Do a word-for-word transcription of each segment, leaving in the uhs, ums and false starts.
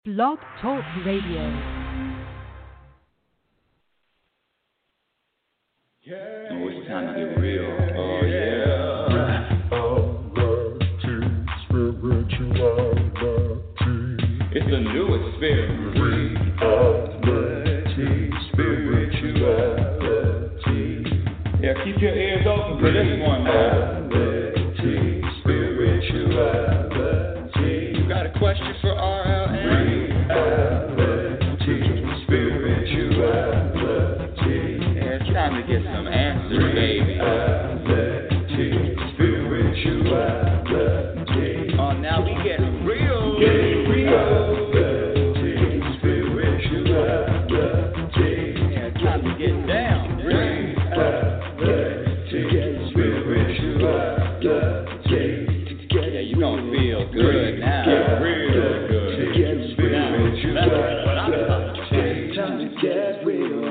Blog Talk Radio. Oh, it's time to get real. Oh, yeah. Reality, spirituality. It's a new experience. Reality, spirituality. Yeah, keep your ears open for this one, man. Reality, spirituality. You got a question for R L N? Reality, spirituality. Yeah, it's time to get some answers, baby. Reality, spirituality. Oh, now we get real. Get real. Reality, spirituality. Yeah, it's time to get down. Real. Reality, spirituality. Yeah, you gonna feel good now. Real good. Now, that's what I'm talking Time to get real.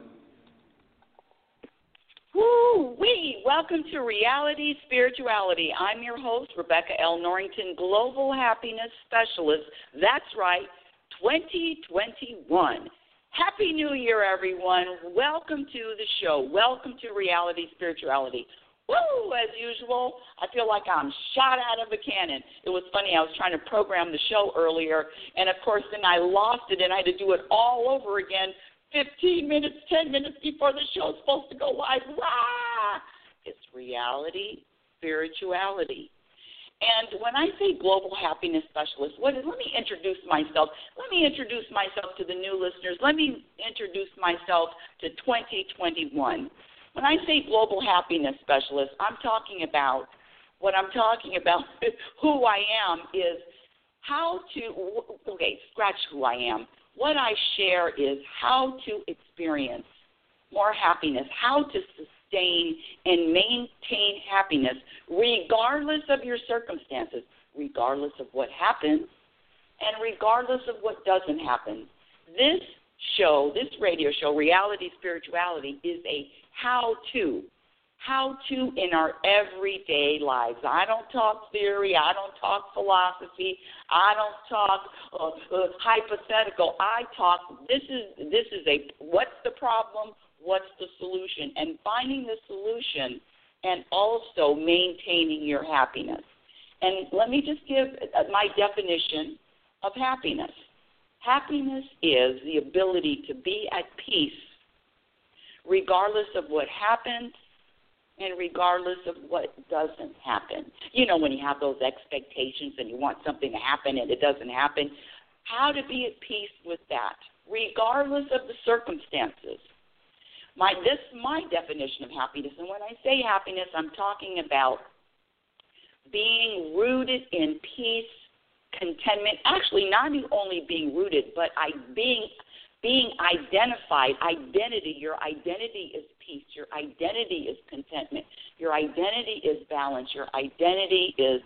Woo-wee! Welcome to Reality Spirituality. I'm your host, Rebecca L. Norrington, Global Happiness Specialist. That's right, twenty twenty-one. Happy New Year, everyone. Welcome to the show. Welcome to Reality Spirituality. Woo! As usual, I feel like I'm shot out of a cannon. It was funny, I was trying to program the show earlier, and of course then I lost it, and I had to do it all over again fifteen minutes, ten minutes before the show's supposed to go live. Rah! It's Reality Spirituality. And when I say Global Happiness Specialist, what is, let me introduce myself. Let me introduce myself to the new listeners. Let me introduce myself to twenty twenty-one. When I say Global Happiness Specialist, I'm talking about, what I'm talking about, who I am is how to, okay, scratch who I am. What I share is how to experience more happiness, how to sustain and maintain happiness regardless of your circumstances, regardless of what happens, and regardless of what doesn't happen. This show, this radio show, Reality Spirituality, is a how-to, how-to in our everyday lives. I don't talk theory. I don't talk philosophy. I don't talk uh, uh, hypothetical. I talk, this is, this is a, what's the problem? What's the solution? And finding the solution and also maintaining your happiness. And let me just give my definition of happiness. Happiness is the ability to be at peace regardless of what happens and regardless of what doesn't happen. You know, when you have those expectations and you want something to happen and it doesn't happen, how to be at peace with that, regardless of the circumstances. My this my definition of happiness, and when I say happiness, I'm talking about being rooted in peace, contentment. Actually, not only being rooted, but I being being identified. Identity. Your identity is peace. Your identity is contentment. Your identity is balance. Your identity is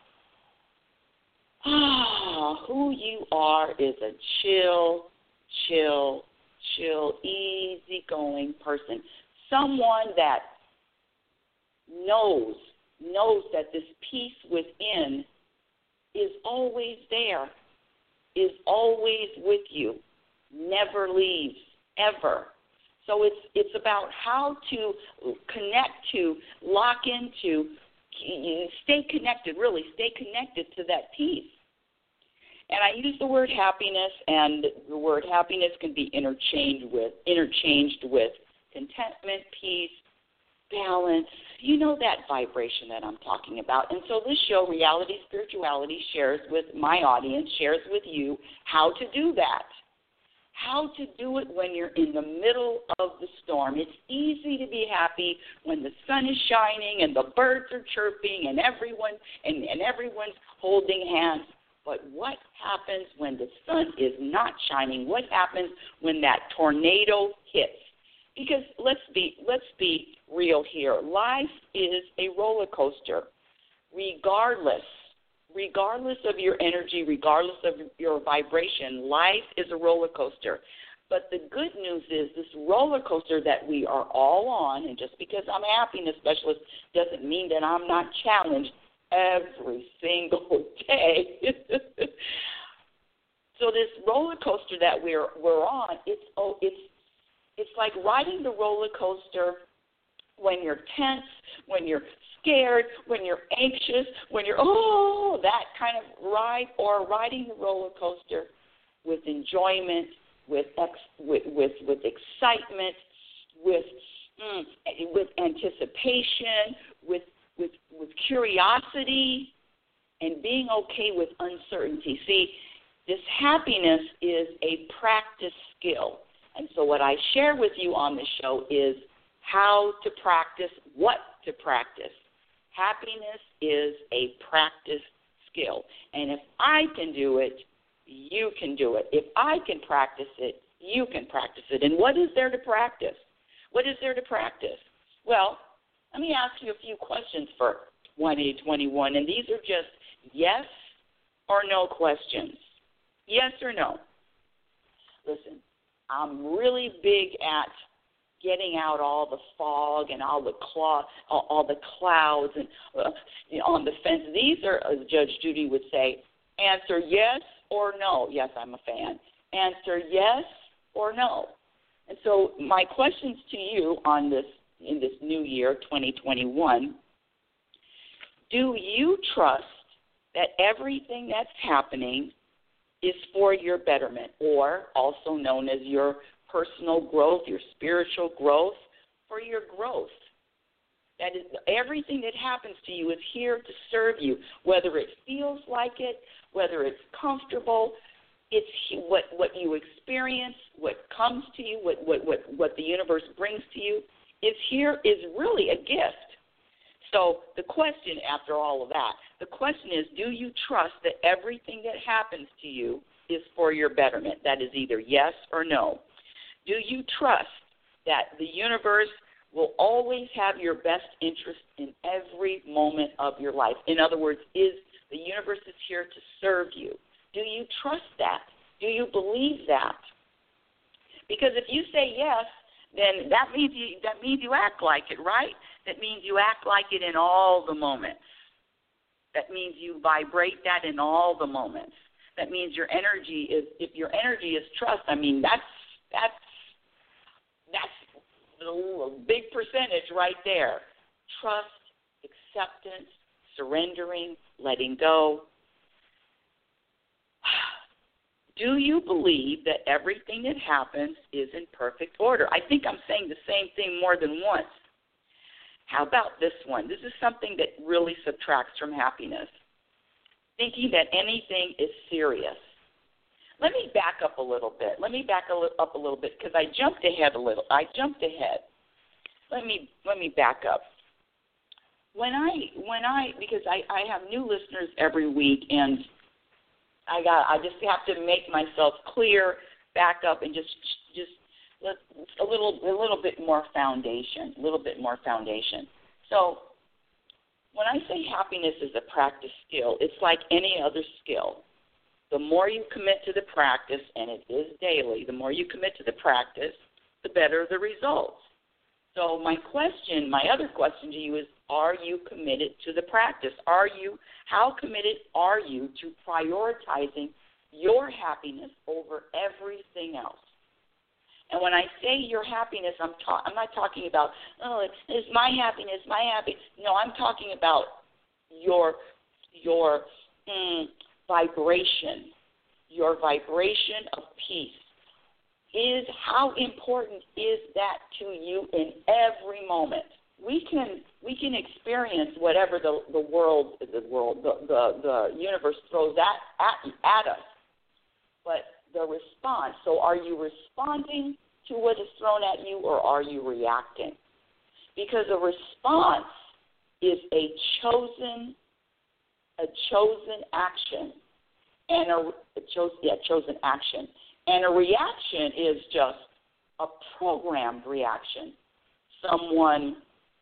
ah, who you are is a chill, chill, chill, easygoing person. Someone that knows, knows that this peace within is always there, is always with you, never leaves, ever. So it's it's about how to connect to, lock into, stay connected, really, stay connected to that peace. And I use the word happiness, and the word happiness can be interchanged with, interchanged with contentment, peace, balance. You know that vibration that I'm talking about. And so this show, Reality Spirituality, shares with my audience, shares with you how to do that. How to do it when you're in the middle of the storm. It's easy to be happy when the sun is shining and the birds are chirping and everyone and, and everyone's holding hands. But what happens when the sun is not shining? What happens when that tornado hits? Because let's be let's be real here. Life is a roller coaster. Regardless, regardless of your energy, regardless of your vibration, life is a roller coaster. But the good news is this roller coaster that we are all on, and just because I'm a happiness specialist doesn't mean that I'm not challenged every single day. So this roller coaster that we're we're on, it's oh, it's it's like riding the roller coaster when you're tense, when you're scared, when you're anxious, when you're, oh, that kind of ride, or riding the roller coaster with enjoyment, with ex, with, with, with excitement, with mm, with anticipation, with, with, with curiosity, and being okay with uncertainty. See, this happiness is a practice skill. And so what I share with you on the show is how to practice, what to practice. Happiness is a practice skill. And if I can do it, you can do it. If I can practice it, you can practice it. And what is there to practice? What is there to practice? Well, let me ask you a few questions for twenty twenty-one. And these are just yes or no questions. Yes or no? Listen, I'm really big at getting out all the fog and all the cloud, all, all the clouds and uh, you know, on the fence. These are, as Judge Judy would say, answer yes or no. Yes, I'm a fan. Answer yes or no. And so my questions to you on this in this new year, twenty twenty-one, do you trust that everything that's happening is for your betterment, or also known as your personal growth, your spiritual growth, for your growth? That is, everything that happens to you is here to serve you, whether it feels like it, whether it's comfortable. It's what, what you experience, what comes to you, what, what, what, what the universe brings to you is here, is really a gift. So the question, after all of that, the question is, do you trust that everything that happens to you is for your betterment? That is either yes or no. Do you trust that the universe will always have your best interest in every moment of your life? In other words, is the universe is here to serve you? Do you trust that? Do you believe that? Because if you say yes, then that means you, that means you act like it, right? That means you act like it in all the moments. That means you vibrate that in all the moments. That means your energy is, if your energy is trust, I mean, that's, that's, that's a big percentage right there. Trust, acceptance, surrendering, letting go. Do you believe that everything that happens is in perfect order? I think I'm saying the same thing more than once. How about this one? This is something that really subtracts from happiness. Thinking that anything is serious. Let me back up a little bit. Let me back a li- up a little bit because I jumped ahead a little. I jumped ahead. Let me let me back up. When I when I because I, I have new listeners every week, and I got I just have to make myself clear, back up, and just just let, a little a little bit more foundation, a little bit more foundation. So when I say happiness is a practice skill, it's like any other skill. The more you commit to the practice, and it is daily, the more you commit to the practice, the better the results. So my question, my other question to you is, are you committed to the practice? Are you, how committed are you to prioritizing your happiness over everything else? And when I say your happiness, I'm, ta- I'm not talking about, oh, it's, it's my happiness, my happiness. No, I'm talking about your, your mm, vibration, your vibration of peace. Is how important is that to you in every moment? We can we can experience whatever the, the world the world the, the, the universe throws at, at at us, but the response. So, are you responding to what is thrown at you, or are you reacting? Because a response is a chosen a chosen action, and a, a chosen yeah chosen action. And a reaction is just a programmed reaction. Someone,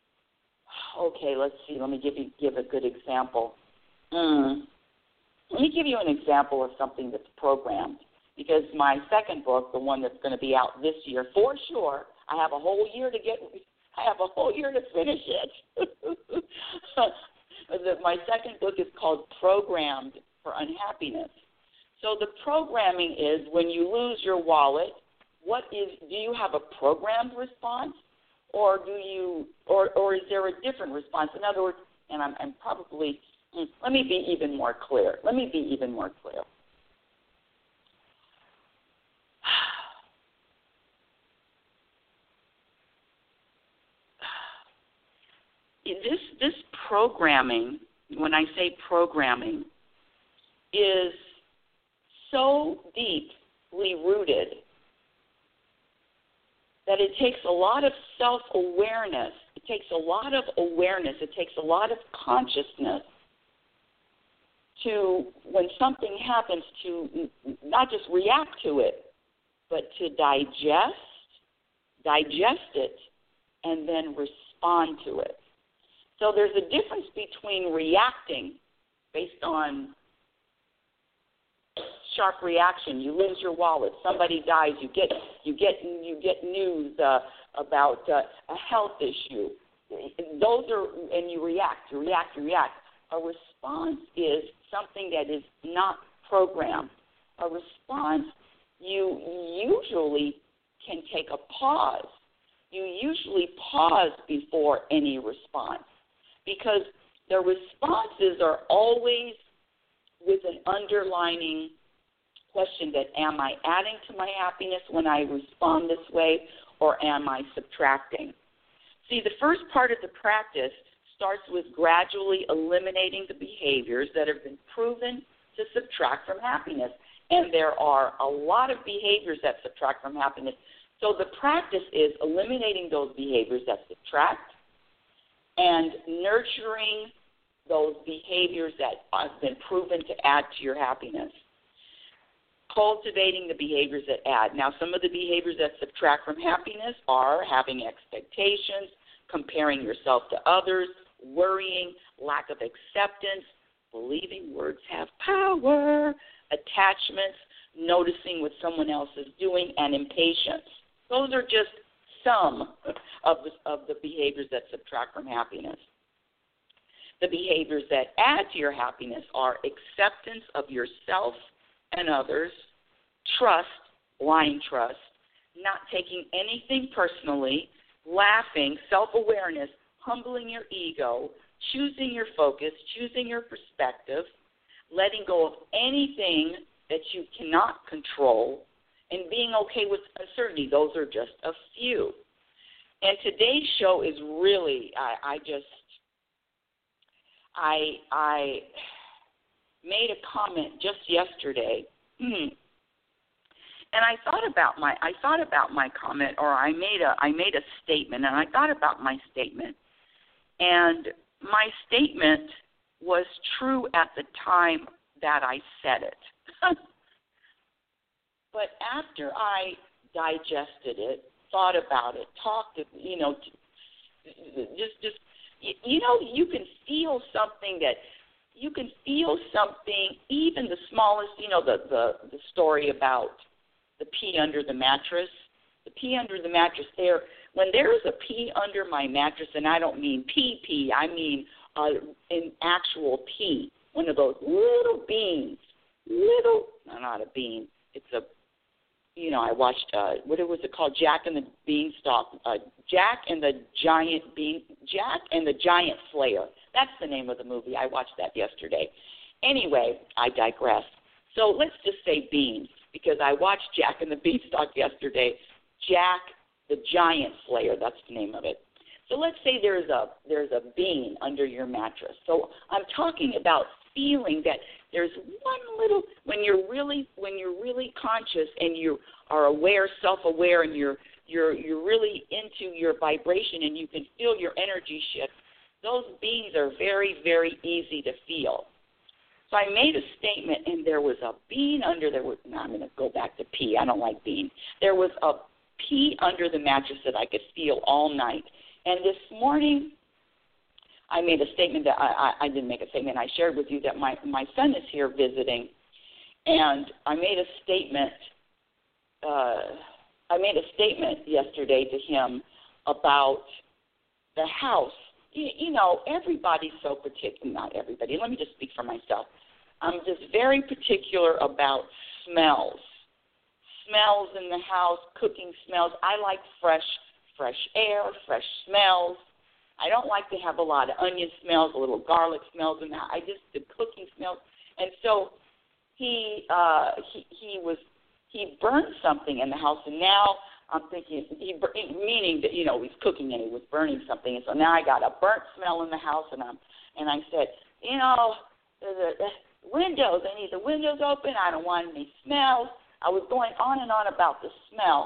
okay, let's see. Let me give you give a good example. Mm. Let me give you an example of something that's programmed. Because my second book, the one that's going to be out this year, for sure, I have a whole year to get. I have a whole year to finish it. My second book is called Programmed for Unhappiness. So the programming is when you lose your wallet, what is, do you have a programmed response, or do you, or, or is there a different response? In other words, and I'm, I'm probably, let me be even more clear. Let me be even more clear. This, this programming, when I say programming, is so deeply rooted that it takes a lot of self-awareness. It takes a lot of awareness. It takes a lot of consciousness to, when something happens, to not just react to it, but to digest, digest it, and then respond to it. So there's a difference between reacting based on sharp reaction. You lose your wallet, somebody dies, you get you get you get news uh, about uh, a health issue. Those are, and you react, you react, you react. A response is something that is not programmed. A response, you usually can take a pause. You usually pause before any response, because the responses are always with an underlining question that, am I adding to my happiness when I respond this way, or am I subtracting? See, the first part of the practice starts with gradually eliminating the behaviors that have been proven to subtract from happiness. And there are a lot of behaviors that subtract from happiness. So the practice is eliminating those behaviors that subtract and nurturing those behaviors that have been proven to add to your happiness. Cultivating the behaviors that add. Now, some of the behaviors that subtract from happiness are having expectations, comparing yourself to others, worrying, lack of acceptance, believing words have power, attachments, noticing what someone else is doing, and impatience. Those are just some of the, of the behaviors that subtract from happiness. The behaviors that add to your happiness are acceptance of yourself and others, trust, blind trust, not taking anything personally, laughing, self-awareness, humbling your ego, choosing your focus, choosing your perspective, letting go of anything that you cannot control, and being okay with uncertainty. Those are just a few. And today's show is really, I, I just, I, I made a comment just yesterday, and I thought about my, I thought about my comment, or I made a, I made a statement, and I thought about my statement, and my statement was true at the time that I said it. But after I digested it, thought about it, talked, you know, just, just, you know, you can feel something that, you can feel something, even the smallest, you know, the, the, the story about the pea under the mattress. The pea under the mattress there, when there is a pea under my mattress, and I don't mean pea pea, I mean uh, an actual pea, one of those little beans, little, no, not a bean, it's a, you know, I watched, uh, what was it called, Jack and the Beanstalk, uh, Jack and the Giant Bean, Jack and the Giant Slayer. That's the name of the movie. I watched that yesterday. Anyway, I digress. So let's just say beans, because I watched Jack and the Beanstalk yesterday. Jack the Giant Slayer, that's the name of it. So let's say there's a there's a bean under your mattress. So I'm talking about feeling that there's one little, when you're really when you're really conscious and you are aware, self-aware, and you're you're you're really into your vibration and you can feel your energy shift. Those beans are very, very easy to feel. So I made a statement, and there was a bean under there. Was, no, I'm going to go back to pea. I don't like bean. There was a pea under the mattress that I could feel all night. And this morning, I made a statement that I, I, I didn't make a statement. I shared with you that my, my son is here visiting, and I made a statement. Uh, I made a statement yesterday to him about the house. You, you know, everybody's so particular. Not everybody. Let me just speak for myself. I'm just very particular about smells. Smells in the house, cooking smells. I like fresh, fresh air, fresh smells. I don't like to have a lot of onion smells, a little garlic smells in that. I just, the cooking smells. And so he, uh, he, he was, he burned something in the house, and now I'm thinking, he, meaning that, you know, he's cooking and he was burning something. And so now I got a burnt smell in the house, and I'm, and I said, you know, the, the windows, I need the windows open. I don't want any smells. I was going on and on about the smell,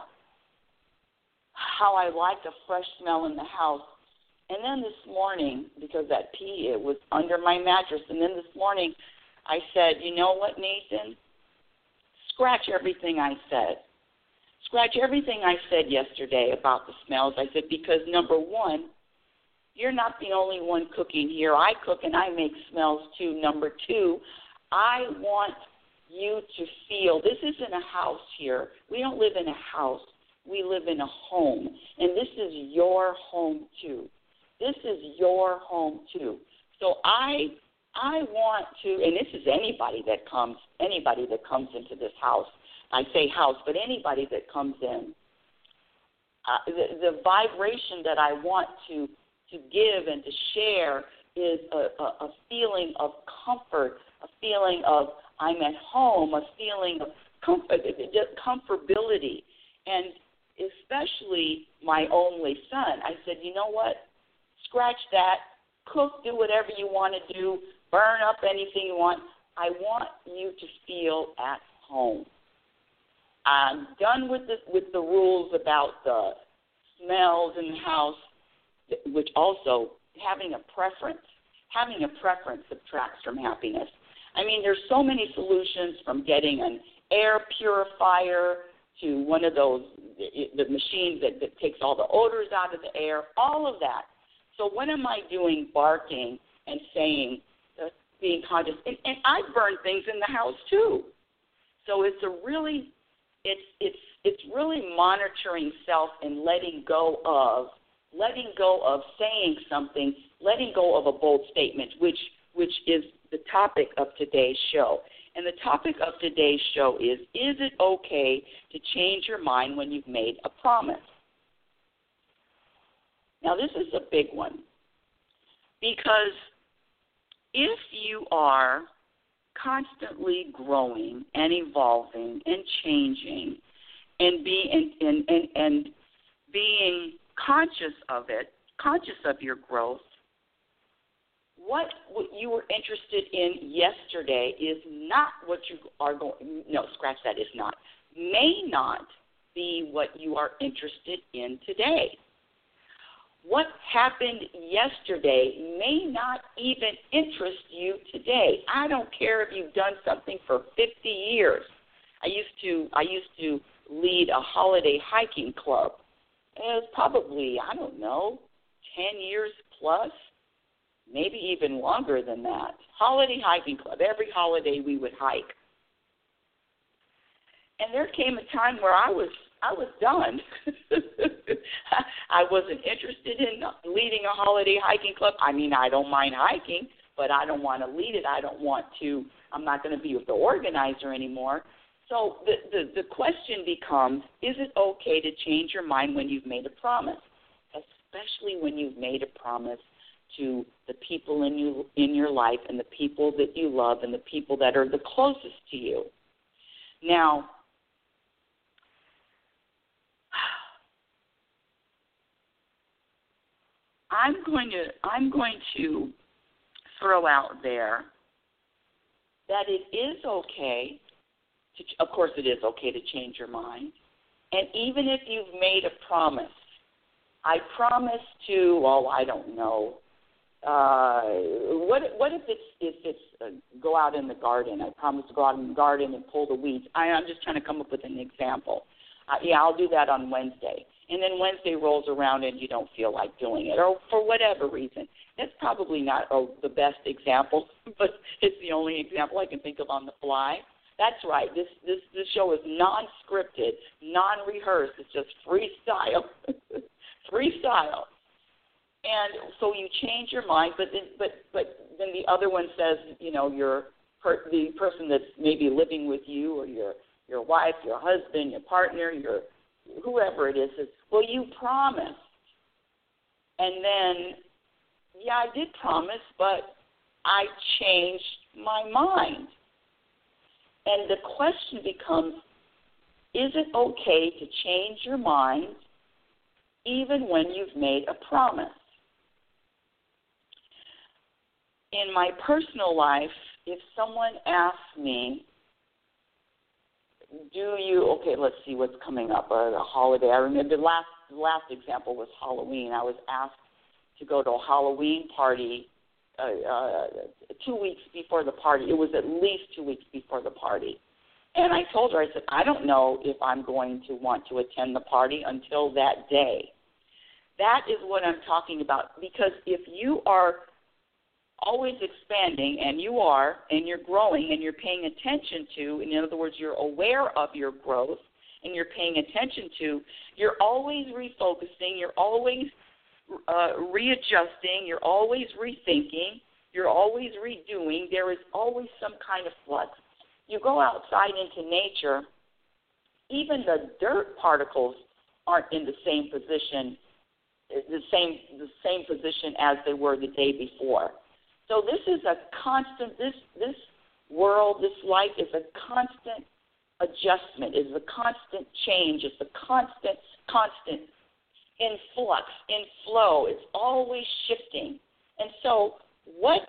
how I liked a fresh smell in the house. And then this morning, because that pee, it was under my mattress, and then this morning I said, you know what, Nathan? Scratch everything I said. Scratch everything I said yesterday about the smells. I said, because number one, you're not the only one cooking here. I cook and I make smells too. Number two, I want you to feel, this isn't a house here. We don't live in a house. We live in a home. And this is your home too. This is your home too. So I I want to, and this is anybody that comes, anybody that comes into this house. I say house, but anybody that comes in. Uh, the, the vibration that I want to to give and to share is a, a, a feeling of comfort, a feeling of I'm at home, a feeling of comfort, comfortability, and especially my only son. I said, you know what? Scratch that. Cook, do whatever you want to do. Burn up anything you want. I want you to feel at home. I'm done with the, with the rules about the smells in the house, which also having a preference. Having a preference subtracts from happiness. I mean, there's so many solutions, from getting an air purifier to one of those, the machines that, that takes all the odors out of the air, all of that. So what am I doing barking and saying, uh, being conscious? And, and I burn things in the house too. So it's a really, it's it's it's really monitoring self and letting go of, letting go of saying something, letting go of a bold statement, which which is the topic of today's show. And the topic of today's show is, is it okay to change your mind when you've made a promise? Now, this is a big one, because if you are constantly growing and evolving and changing and being and, and, and being conscious of it, conscious of your growth, what you were interested in yesterday is not what you are going, no, scratch that, is not, may not be what you are interested in today. What happened yesterday may not even interest you today. I don't care if you've done something for fifty years. I used to I used to lead a holiday hiking club. It was probably, I don't know, ten years plus, maybe even longer than that. Holiday hiking club. Every holiday we would hike. And there came a time where I was I was done. I wasn't interested in leading a holiday hiking club. I mean, I don't mind hiking, but I don't want to lead it. I don't want to, I'm not going to be the organizer anymore. So the, the, the question becomes, is it okay to change your mind when you've made a promise, especially when you've made a promise to the people in you in your life and the people that you love and the people that are the closest to you? Now, I'm going to I'm going to throw out there that it is okay to, of course it is okay to change your mind. And even if you've made a promise, I promise to, oh, I don't know, uh, what what if it's if it's uh, go out in the garden? I promise to go out in the garden and pull the weeds. I, I'm just trying to come up with an example. Uh, yeah, I'll do that on Wednesday. And then Wednesday rolls around and you don't feel like doing it, or for whatever reason. That's probably not oh, the best example, but it's the only example I can think of on the fly. That's right. This this this show is non-scripted, non-rehearsed. It's just freestyle, freestyle. And so you change your mind, but then, but but then the other one says, you know, your per, the person that's maybe living with you, or your your wife, your husband, your partner, your whoever it is, is, well, you promised. And then, yeah, I did promise, but I changed my mind. And the question becomes, is it okay to change your mind even when you've made a promise? In my personal life, if someone asks me, do you, okay, let's see what's coming up, uh, the holiday. I remember the last, the last example was Halloween. I was asked to go to a Halloween party uh, uh, two weeks before the party. It was at least two weeks before the party. And I told her, I said, I don't know if I'm going to want to attend the party until that day. That is what I'm talking about, because if you are always expanding, and you are, and you're growing, and you're paying attention to, in other words, you're aware of your growth, and you're paying attention to, you're always refocusing, you're always uh, readjusting, you're always rethinking, you're always redoing. There is always some kind of flux. You go outside into nature, even the dirt particles aren't in the same position, the same the same position as they were the day before. So this is a constant, this this world, this life is a constant adjustment, is a constant change, it's a constant, constant influx, in flow. It's always shifting. And so what,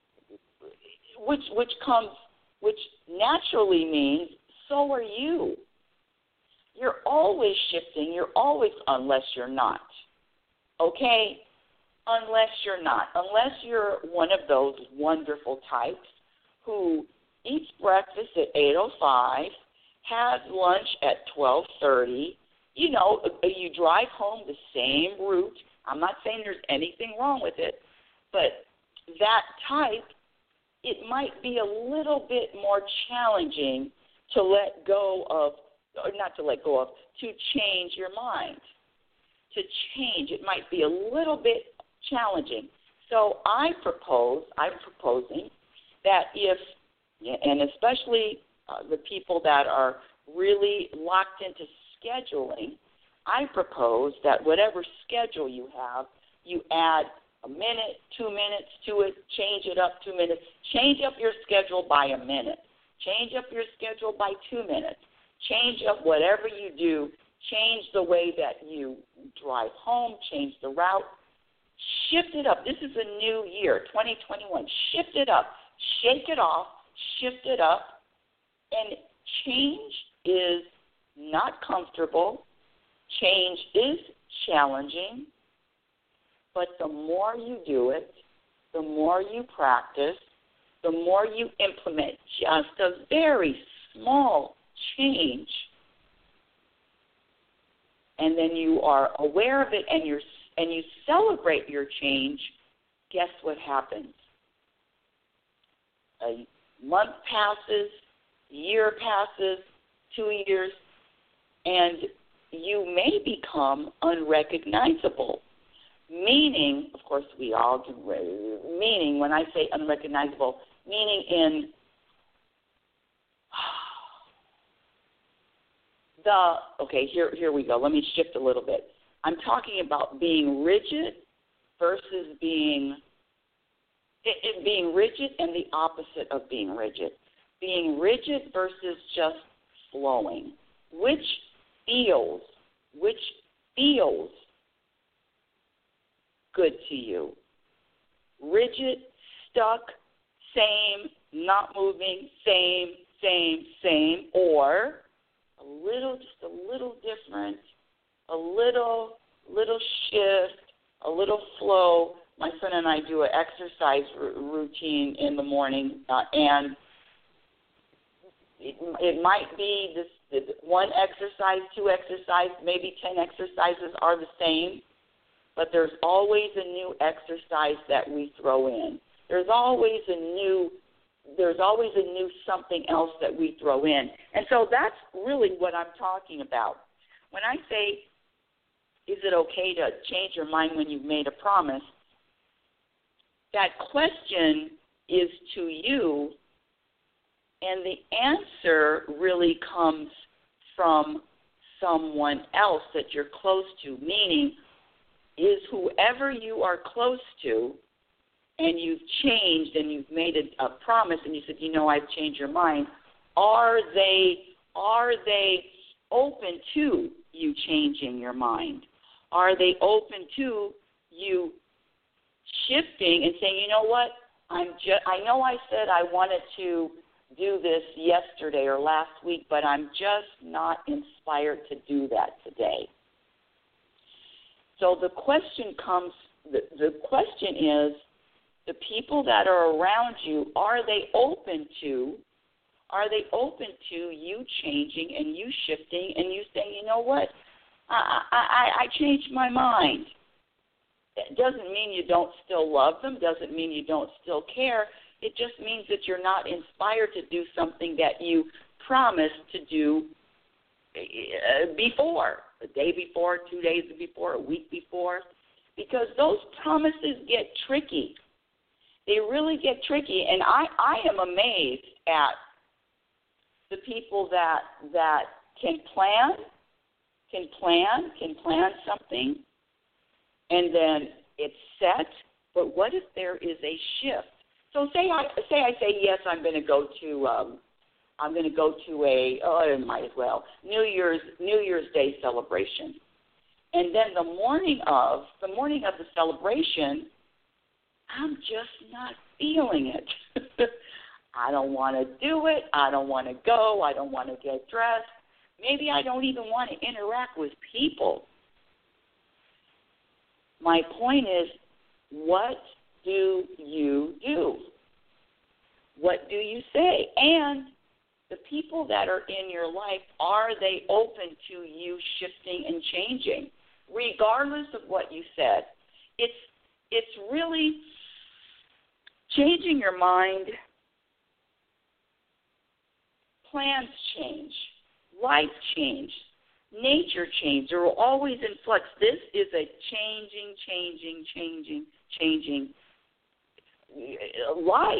which which comes, which naturally means so are you. You're always shifting, you're always, unless you're not. Okay? Unless you're not, unless you're one of those wonderful types who eats breakfast at eight oh five, has lunch at twelve thirty, you know, you drive home the same route. I'm not saying there's anything wrong with it, but that type, it might be a little bit more challenging to let go of, or not to let go of, to change your mind. To change, it might be a little bit challenging. So I propose, I'm proposing that if, and especially uh, the people that are really locked into scheduling, I propose that whatever schedule you have, you add a minute, two minutes to it, change it up two minutes, change up your schedule by a minute, change up your schedule by two minutes, change up whatever you do, change the way that you drive home, change the route. Shift it up. This is a new year, twenty twenty-one. Shift it up. Shake it off. Shift it up. And change is not comfortable. Change is challenging. But the more you do it, the more you practice, the more you implement just a very small change, and then you are aware of it and you're and you celebrate your change, guess what happens? A month passes, a year passes, two years, and you may become unrecognizable. Meaning, of course, we all do, meaning, when I say unrecognizable, meaning in the, okay, here, here we go. Let me shift a little bit. I'm talking about being rigid versus being it, it being rigid and the opposite of being rigid. Being rigid versus just flowing. Which feels, which feels good to you? Rigid, stuck, same, not moving, same, same, same, or a little, just a little different, a little, little shift, a little flow. My son and I do an exercise r- routine in the morning, uh, and it, it might be this one exercise, two exercises, maybe ten exercises are the same, but there's always a new exercise that we throw in. There's always a new There's always a new something else that we throw in. And so that's really what I'm talking about. When I say, is it okay to change your mind when you've made a promise, that question is to you, And the answer really comes from someone else that you're close to, meaning is whoever you are close to and you've changed and you've made a, a promise and you said, you know, I've changed your mind, are they are they open to you changing your mind? Are they open to you shifting and saying, you know what, I'm just, I know I said I wanted to do this yesterday or last week, but I'm just not inspired to do that today. So the question comes, the, the question is, the people that are around you, are they open to, are they open to you changing and you shifting and you saying, you know what, I, I, I changed my mind. It doesn't mean you don't still love them, doesn't mean you don't still care. It just means that you're not inspired to do something that you promised to do before, the day before, two days before, a week before, because those promises get tricky. They really get tricky, and I, I am amazed at the people that that can plan, can plan, can plan something, and then it's set, but what if there is a shift? So say I say I say yes, I'm going to go to um, I'm going to go to a oh I might as well New Year's New Year's Day celebration, and then the morning of the morning of the celebration, I'm just not feeling it. I don't want to do it. I don't want to go. I don't want to get dressed. Maybe I don't even want to interact with people. My point is, what do you do? What do you say? And the people that are in your life, are they open to you shifting and changing, regardless of what you said? It's it's really changing your mind. Plans change, life change, nature change. They're always in flux. This is a changing, changing, changing, changing life.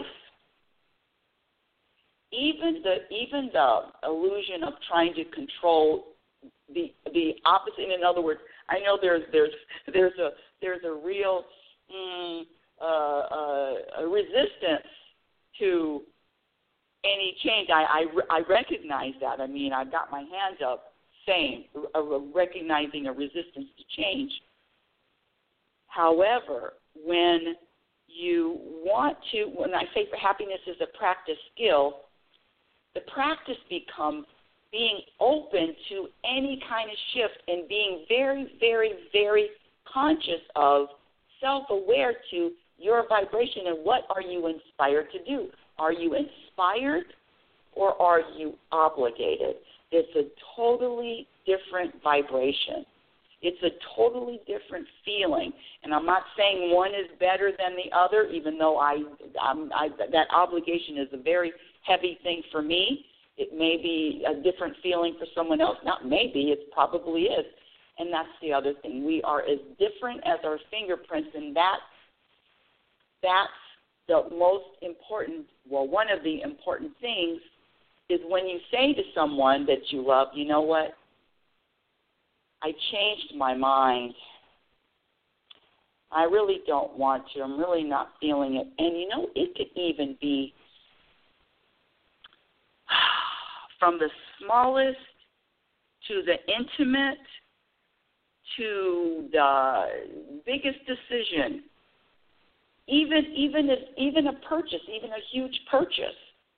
Even the even the illusion of trying to control the the opposite. In other words, I know there's there's there's a there's a real mm, uh, uh, a resistance to any change. I, I, I recognize that. I mean, I've got my hands up saying, uh, recognizing a resistance to change. However, when you want to, when I say happiness is a practice skill, the practice becomes being open to any kind of shift and being very, very, very conscious of, self-aware to your vibration and what are you inspired to do. Are you inspired or are you obligated? It's a totally different vibration. It's a totally different feeling. And I'm not saying one is better than the other, even though I, I'm, I that obligation is a very heavy thing for me. It may be a different feeling for someone else. Not maybe, it probably is. And that's the other thing. We are as different as our fingerprints, and that that's the most important, well, one of the important things is when you say to someone that you love, you know what, I changed my mind. I really don't want to. I'm really not feeling it. And, you know, it could even be from the smallest to the intimate to the biggest decision, even even if, even a purchase, even a huge purchase.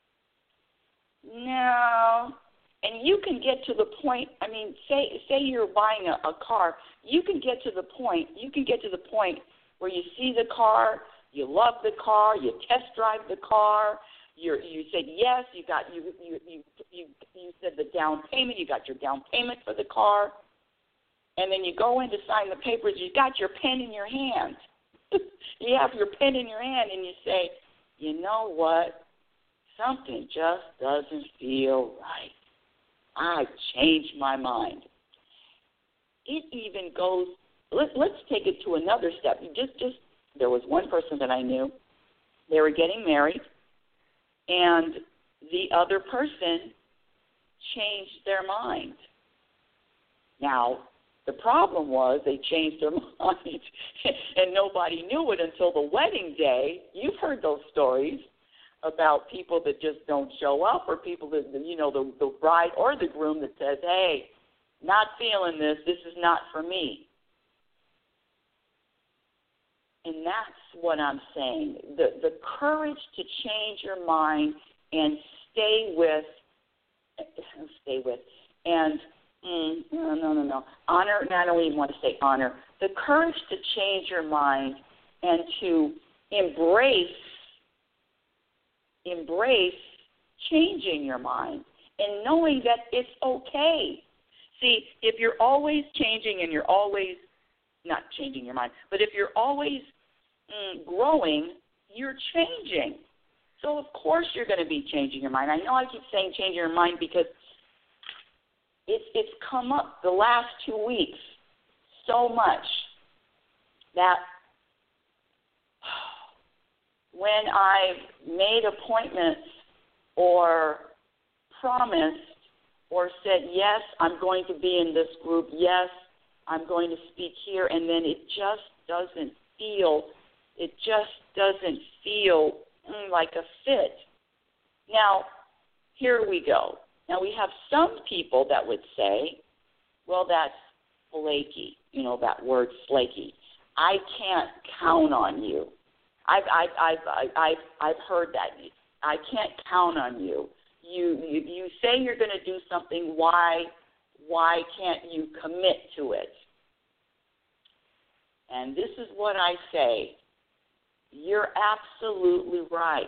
Now, and you can get to the point, I mean, say say you're buying a, a car, you can get to the point, you can get to the point where you see the car, you love the car, you test drive the car, you you said yes, you got you you you you you said the down payment, you got your down payment for the car, and then you go in to sign the papers, you got your pen in your hand. You have your pen in your hand and you say, you know what, something just doesn't feel right. I've changed my mind. It even goes, let, let's take it to another step. You just, just, there was one person that I knew, they were getting married, and the other person changed their mind. Now, the problem was they changed their mind, and nobody knew it until the wedding day. You've heard those stories about people that just don't show up, or people that, you know, the, the bride or the groom that says, hey, not feeling this, this is not for me. And that's what I'm saying. The, the courage to change your mind and stay with, stay with, and mm, no, no, no, no. Honor, and I don't even want to say honor. The courage to change your mind and to embrace, embrace changing your mind and knowing that it's okay. See, if you're always changing and you're always, not changing your mind, but if you're always mm, growing, you're changing. So, of course, you're going to be changing your mind. I know I keep saying change your mind because it's, it's come up the last two weeks so much that when I've made appointments or promised or said, yes, I'm going to be in this group, yes, I'm going to speak here, and then it just doesn't feel, it just doesn't feel mm, like a fit. Now, here we go. Now, we have some people that would say, well, that's flaky, you know, that word flaky. I can't count on you. I've, I've, I've, I've, I've, I've heard that. I can't count on you. You, you, you say you're going to do something. Why, why can't you commit to it? And this is what I say. You're absolutely right.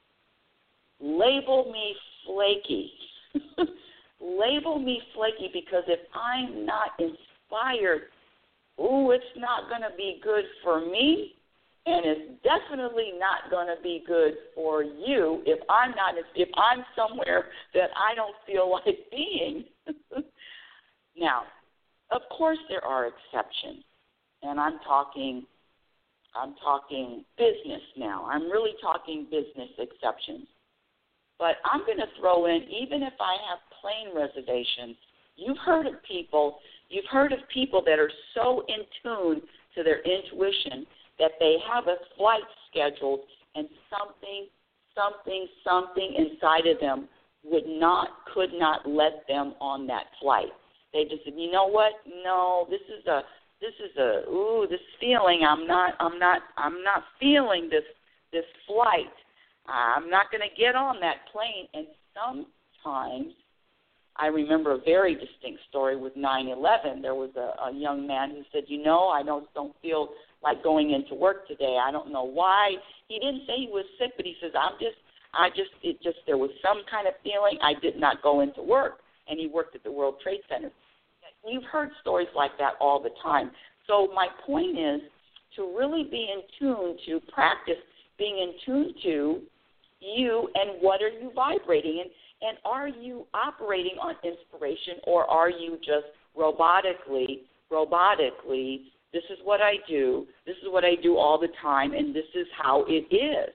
Label me flaky. Label me flaky because if I'm not inspired, ooh, it's not going to be good for me. And it's definitely not going to be good for you if I'm not, if I'm somewhere that I don't feel like being. Now, of course there are exceptions, and I'm talking, I'm talking business now. I'm really talking business exceptions. But I'm going to throw in, even if I have plane reservations, you've heard of people, you've heard of people that are so in tune to their intuition that they have a flight scheduled and something, something, something inside of them would not, could not let them on that flight. They just said, you know what? No, this is a, this is a, ooh, this feeling. I'm not, I'm not, I'm not feeling this, this flight. I'm not going to get on that plane. And sometimes, I remember a very distinct story with nine eleven. There was a, a young man who said, you know, I don't, don't feel like going into work today. I don't know why. He didn't say he was sick, but he says, I'm just, I just, it just, there was some kind of feeling. I did not go into work. And he worked at the World Trade Center. You've heard stories like that all the time. So my point is to really be in tune, to practice being in tune to you and what are you vibrating in, and are you operating on inspiration, or are you just robotically, robotically, this is what I do, this is what I do all the time, and this is how it is.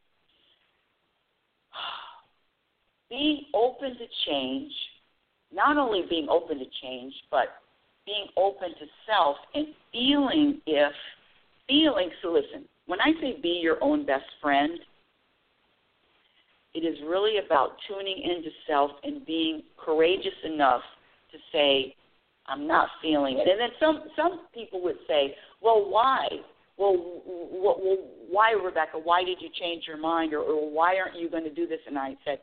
Being open to change, not only being open to change, but being open to self and feeling if, feeling, so listen, when I say be your own best friend, it is really about tuning into self and being courageous enough to say, I'm not feeling it. And then some, some people would say, well, why? Well, well, well, why, Rebecca? Why did you change your mind? Or, or why aren't you going to do this? And I said,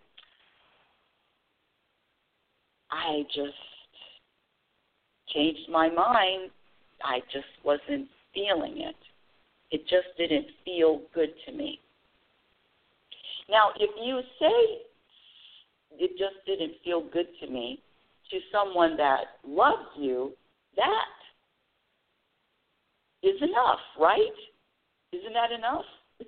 I just changed my mind. I just wasn't feeling it. It just didn't feel good to me. Now, if you say it just didn't feel good to me to someone that loves you, that is enough, right? Isn't that enough?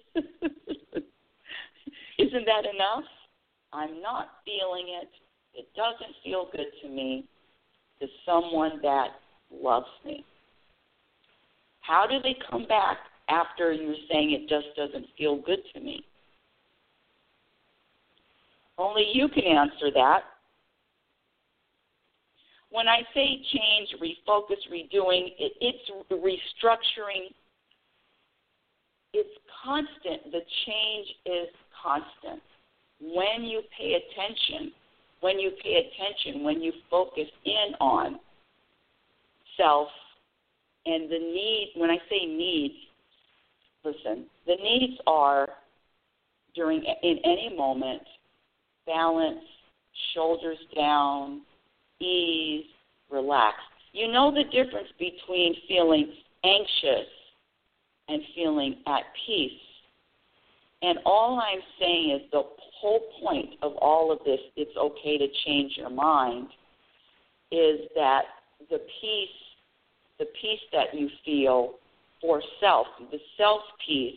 Isn't that enough? I'm not feeling it. It doesn't feel good to me, to someone that loves me. How do they come back after you're saying it just doesn't feel good to me? Only you can answer that. When I say change, refocus, redoing, it, it's restructuring. It's constant. The change is constant. When you pay attention, when you pay attention, when you focus in on self and the need, when I say needs, listen, the needs are during, in any moment, balance, shoulders down, ease, relax. You know the difference between feeling anxious and feeling at peace. And all I'm saying is the whole point of all of this, it's okay to change your mind, is that the peace, the peace that you feel for self, the self peace,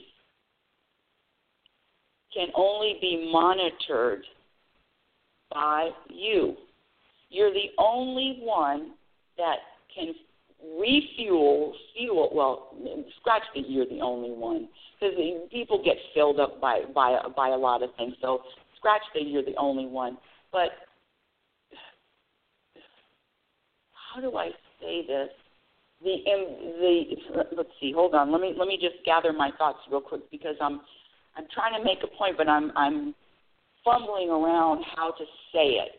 can only be monitored by you. You're the only one that can refuel, fuel, well, scratch the you're the only one, because people get filled up by, by, by a lot of things, so scratch the you're the only one. But how do I say this? The, the let's see, hold on, let me let me just gather my thoughts real quick, because I'm I'm trying to make a point, but I'm I'm fumbling around how to say it.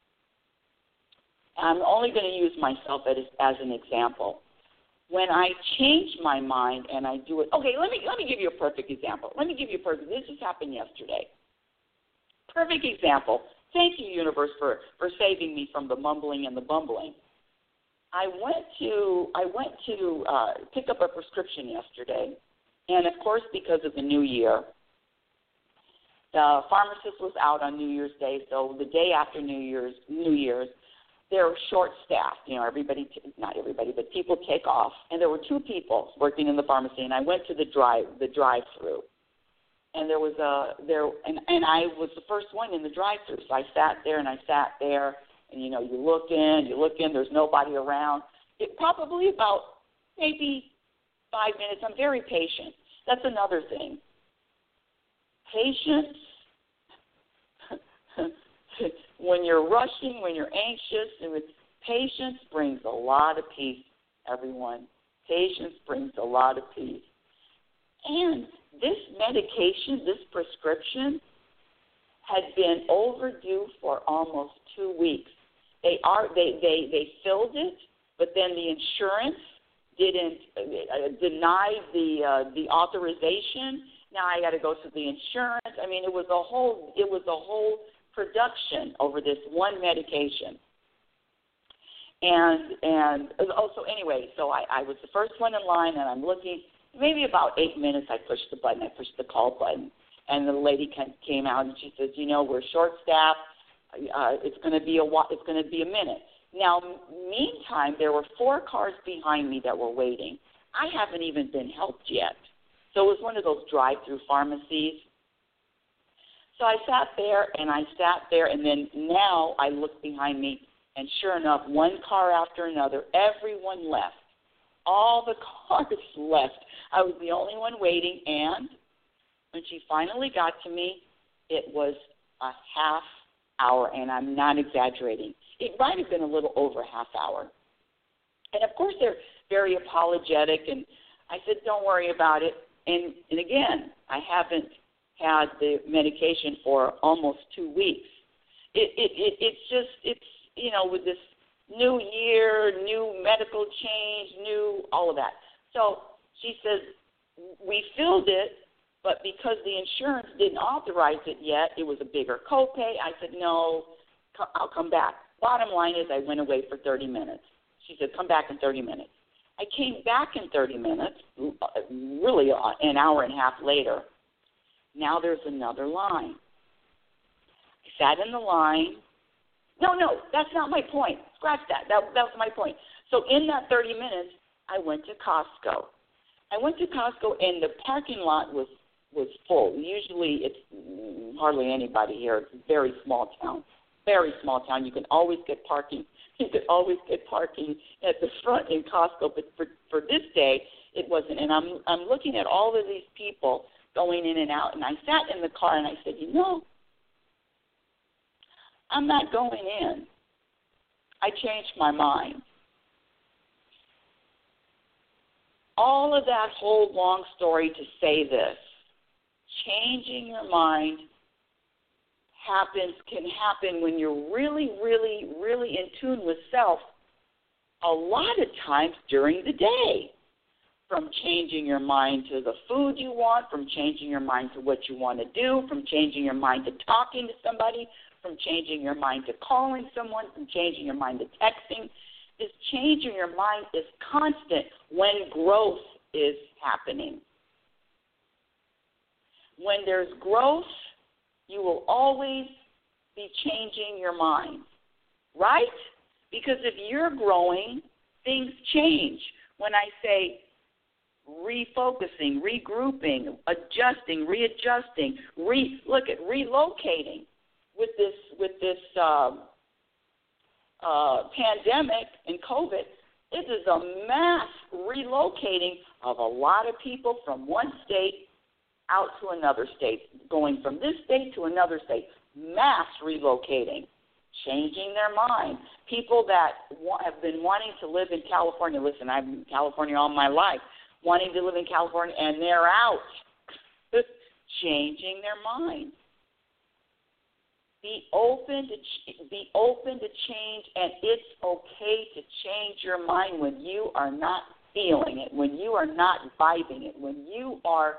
I'm only going to use myself as, as an example. When I change my mind and I do it, okay, let me let me give you a perfect example. Let me give you a perfect, this just happened yesterday. Perfect example. Thank you, universe, for, for saving me from the mumbling and the bumbling. I went to I went to uh, pick up a prescription yesterday, and of course, because of the new year, the pharmacist was out on New Year's Day. So the day after New Year's, New Year's, they're short-staffed. You know, everybody, not everybody, but people take off. And there were two people working in the pharmacy, and I went to the drive the drive-through, and there was a there, and and I was the first one in the drive-through. So I sat there and I sat there. And, you know, you look in, you look in, there's nobody around. It probably about maybe five minutes. I'm very patient. That's another thing. Patience, when you're rushing, when you're anxious, and with patience brings a lot of peace, everyone. Patience brings a lot of peace. And this medication, this prescription, had been overdue for almost two weeks. They are they, they, they filled it, but then the insurance didn't uh, deny the uh, the authorization. Now I got to go to the insurance. I mean, it was a whole it was a whole production over this one medication. And and oh, so anyway, so I, I was the first one in line, and I'm looking. Maybe about eight minutes, I pushed the button. I pushed the call button. And the lady came out and she says, "You know, we're short-staffed. Uh, it's going to be a it's going to be a minute." Now, meantime, there were four cars behind me that were waiting. I haven't even been helped yet. So it was one of those drive-through pharmacies. So I sat there and I sat there, and then now I look behind me, and sure enough, one car after another, everyone left. All the cars left. I was the only one waiting, and when she finally got to me, it was a half hour, and I'm not exaggerating. It might have been a little over a half hour. And, of course, they're very apologetic, and I said, "Don't worry about it." And, and again, I haven't had the medication for almost two weeks. It, it, it It's just, it's, you know, with this new year, new medical change, new all of that. So she says, "We filled it, but because the insurance didn't authorize it yet, it was a bigger copay." I said, "No, I'll come back." Bottom line is I went away for thirty minutes. She said, "Come back in thirty minutes." I came back in thirty minutes, really an hour and a half later. Now there's another line. I sat in the line. No, no, that's not my point. Scratch that. That, that was my point. So in that thirty minutes, I went to Costco. I went to Costco, and the parking lot was was full. Usually it's hardly anybody here. It's a very small town, very small town. You can always get parking. You could always get parking at the front in Costco, but for, for this day, it wasn't. And I'm I'm looking at all of these people going in and out, and I sat in the car, and I said, you know, I'm not going in. I changed my mind. All of that whole long story to say this, changing your mind happens, can happen when you're really, really, really in tune with self a lot of times during the day. From changing your mind to the food you want, from changing your mind to what you want to do, from changing your mind to talking to somebody, from changing your mind to calling someone, from changing your mind to texting. This change in your mind is constant when growth is happening. When there's growth, you will always be changing your mind, right? Because if you're growing, things change. When I say refocusing, regrouping, adjusting, readjusting, re look at relocating with this with this uh, uh, pandemic and COVID, it is a mass relocating of a lot of people from one state out to another state, going from this state to another state, mass relocating, changing their mind. People that wa- have been wanting to live in California, listen, I've been in California all my life, wanting to live in California, and they're out, changing their mind. Be open to ch- be open to change, and it's okay to change your mind when you are not feeling it, when you are not vibing it, when you are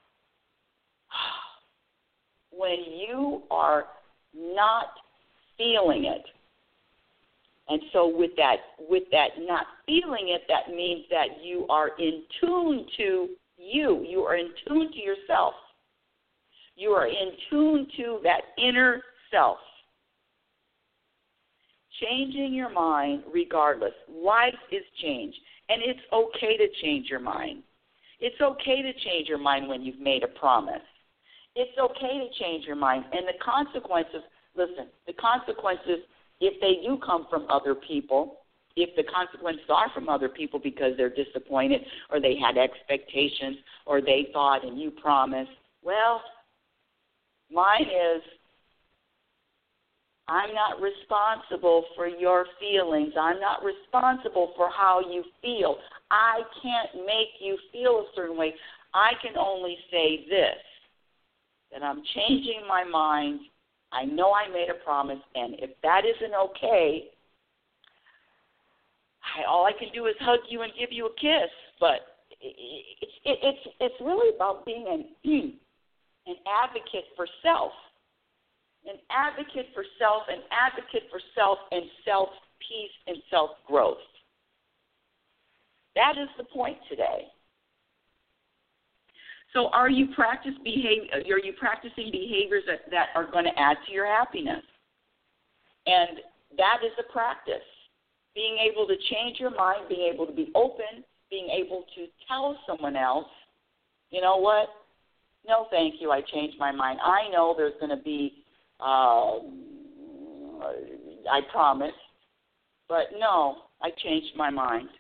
when you are not feeling it. And so with that with that not feeling it, that means that you are in tune to you. You are in tune to yourself. You are in tune to that inner self. Changing your mind regardless. Life is change, and it's okay to change your mind. It's okay to change your mind when you've made a promise. It's okay to change your mind. And the consequences, listen, the consequences, if they do come from other people, if the consequences are from other people because they're disappointed or they had expectations or they thought and you promised, well, mine is, I'm not responsible for your feelings. I'm not responsible for how you feel. I can't make you feel a certain way. I can only say this, that I'm changing my mind. I know I made a promise, and if that isn't okay, I, all I can do is hug you and give you a kiss. But it, it, it, it's it's really about being an, an advocate for self. An advocate for self, an advocate for self and self-peace and self-growth. That is the point today. So are you practice behavior, are you practicing behaviors that, that are going to add to your happiness? And that is a practice. Being able to change your mind, being able to be open, being able to tell someone else, you know what? No, thank you, I changed my mind. I know there's going to be Uh, I promise, but no, I changed my mind.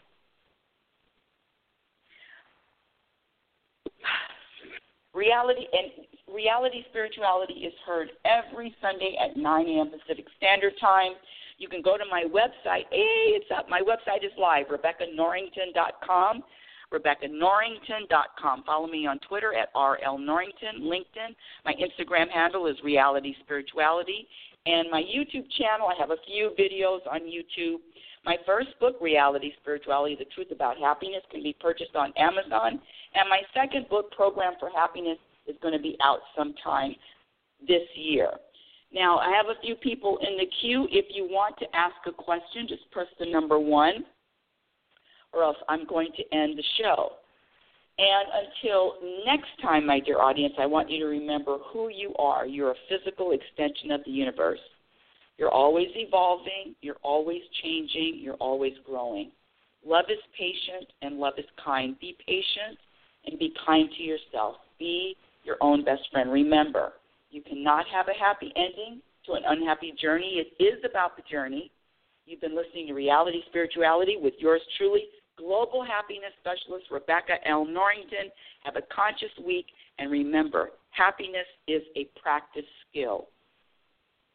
Reality and reality spirituality is heard every Sunday at nine a.m. Pacific Standard Time. You can go to my website. Hey, it's up. My website is live, Rebecca Norrington dot com. Rebecca Norrington dot com. Follow me on Twitter at R L Norrington, LinkedIn. My Instagram handle is Reality Spirituality. And my YouTube channel, I have a few videos on YouTube. My first book, Reality Spirituality, The Truth About Happiness, can be purchased on Amazon. And my second book, Program for Happiness, is going to be out sometime this year. Now, I have a few people in the queue. If you want to ask a question, just press the number one, or else I'm going to end the show. And until next time, my dear audience, I want you to remember who you are. You're a physical extension of the universe. You're always evolving. You're always changing. You're always growing. Love is patient and love is kind. Be patient and be kind to yourself. Be your own best friend. Remember, you cannot have a happy ending to an unhappy journey. It is about the journey. You've been listening to Reality Spirituality with yours truly, Global Happiness Specialist Rebecca L. Norrington. Have a conscious week, and remember, happiness is a practice skill.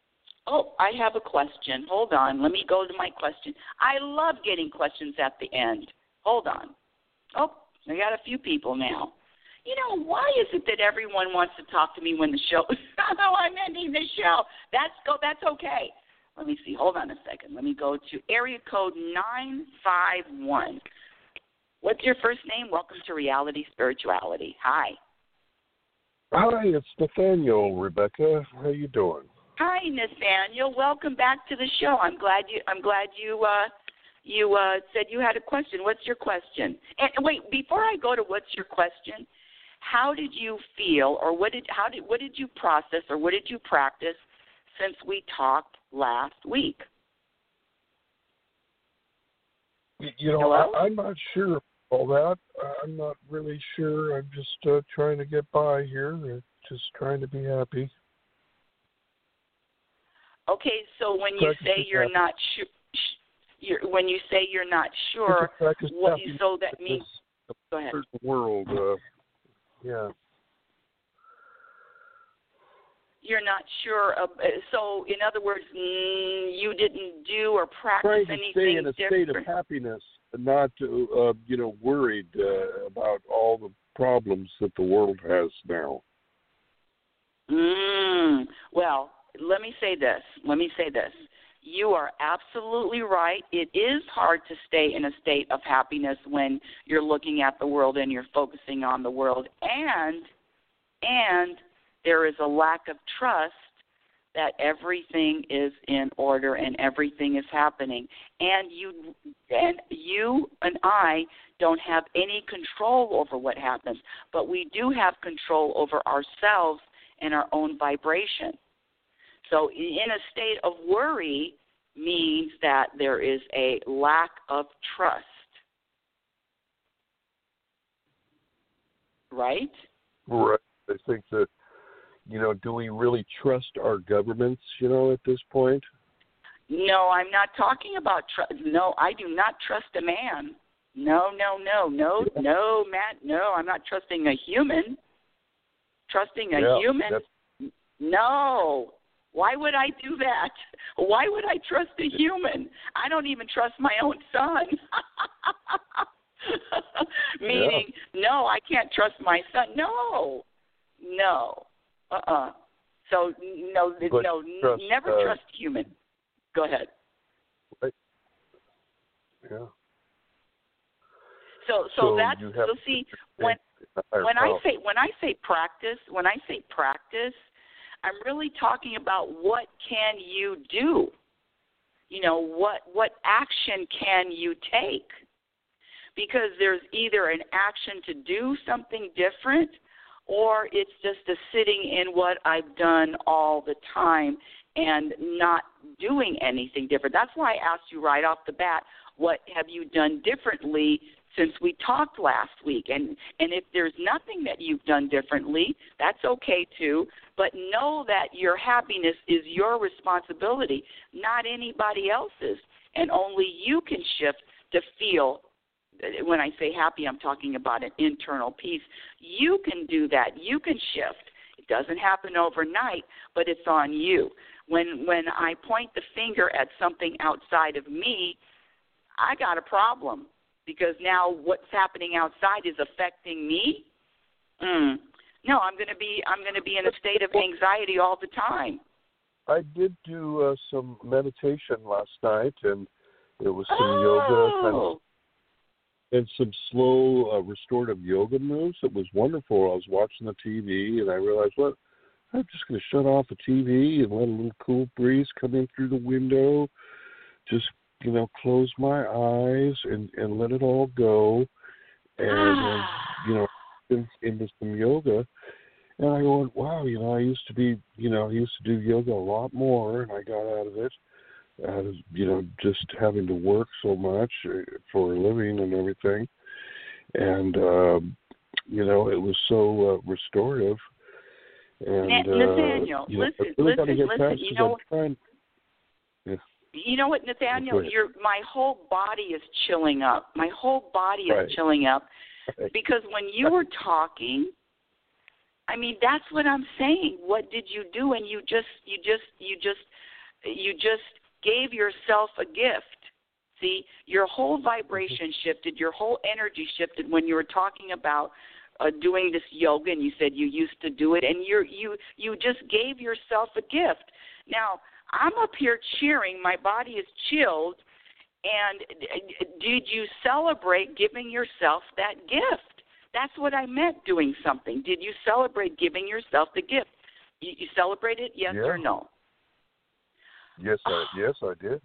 Oh, I have a question. Hold on. Let me go to my question. I love getting questions at the end. Hold on. Oh, I got a few people now. You know, why is it that everyone wants to talk to me when the show? Oh, I'm ending the show. That's go. That's okay. Let me see. Hold on a second. Let me go to area code nine five one. What's your first name? Welcome to Reality Spirituality. Hi. Hi, it's Nathaniel, Rebecca. How you doing? Hi, Nathaniel. Welcome back to the show. I'm glad you. I'm glad you. Uh, you uh, said you had a question. What's your question? And wait, before I go to what's your question, how did you feel, or what did how did what did you process, or what did you practice since we talked last week? You know, Hello? I, I'm not sure all that. I'm not really sure. I'm just uh, trying to get by here. uh, Just trying to be happy. Okay, so when you Practice say you're happy. not sure, you're, when you say you're not sure, Practice what happy so that in means? this Go ahead. certain world. Uh, yeah. You're not sure. Of, so, in other words, mm, you didn't do or practice Trying to anything stay in a different. state of happiness and not, uh, you know, worried uh, about all the problems that the world has now. Mm, well, let me say this. Let me say this. You are absolutely right. It is hard to stay in a state of happiness when you're looking at the world and you're focusing on the world. And, and there is a lack of trust that everything is in order and everything is happening. And you and you and I don't have any control over what happens, but we do have control over ourselves and our own vibration. So in a state of worry means that there is a lack of trust. Right? Right. I think that, you know, do we really trust our governments, you know, at this point? No, I'm not talking about trust. No, I do not trust a man. No, no, no, no, no, Matt, no, I'm not trusting a human. Trusting a Yeah, human? that's- No. Why would I do that? Why would I trust a human? I don't even trust my own son. Meaning, yeah. No, I can't trust my son. No. No. Uh-uh. So, no, But no, trust, never uh, trust human. Go ahead. Right. Yeah. So, so, So that's you have so. See, when when I say when I say practice, when I say practice, I'm really talking about what can you do. You know, what what action can you take? Because there's either an action to do something different, or it's just a sitting in what I've done all the time and not doing anything different. That's why I asked you right off the bat, what have you done differently since we talked last week? And and if there's nothing that you've done differently, that's okay too. But know that your happiness is your responsibility, not anybody else's. And only you can shift to feel. When I say happy, I'm talking about an internal peace. You can do that. You can shift. It doesn't happen overnight, but it's on you. When when I point the finger at something outside of me, I got a problem, because now what's happening outside is affecting me. Mm. No, I'm going to be I'm going to be in a state of anxiety all the time. I did do uh, some meditation last night, and there was some oh. yoga kind of, and some slow uh, restorative yoga moves. It was wonderful. I was watching the T V, and I realized, what, I'm just going to shut off the T V and let a little cool breeze come in through the window. Just, you know, close my eyes and, and let it all go. And, uh, you know, in, into some yoga. And I went, wow, you know, I used to be, you know, I used to do yoga a lot more, and I got out of it. I was, you know, just having to work so much for a living and everything. And, um, you know, it was so uh, restorative. And, Nathaniel, uh, you know, listen, really listen, get listen. You know, trying, yeah. you know what, Nathaniel? You're, my whole body is chilling up. My whole body is right. chilling up. Right. Because when you were talking, I mean, that's what I'm saying. What did you do? And you just, you just, you just you just gave yourself a gift. See, your whole vibration shifted, your whole energy shifted when you were talking about uh, doing this yoga, and you said you used to do it, and you you you just gave yourself a gift. Now, I'm up here cheering. My body is chilled. And did you celebrate giving yourself that gift? That's what I meant, doing something. Did you celebrate giving yourself the gift? You, you celebrated, yes yeah. or no? Yes, I, yes, I did.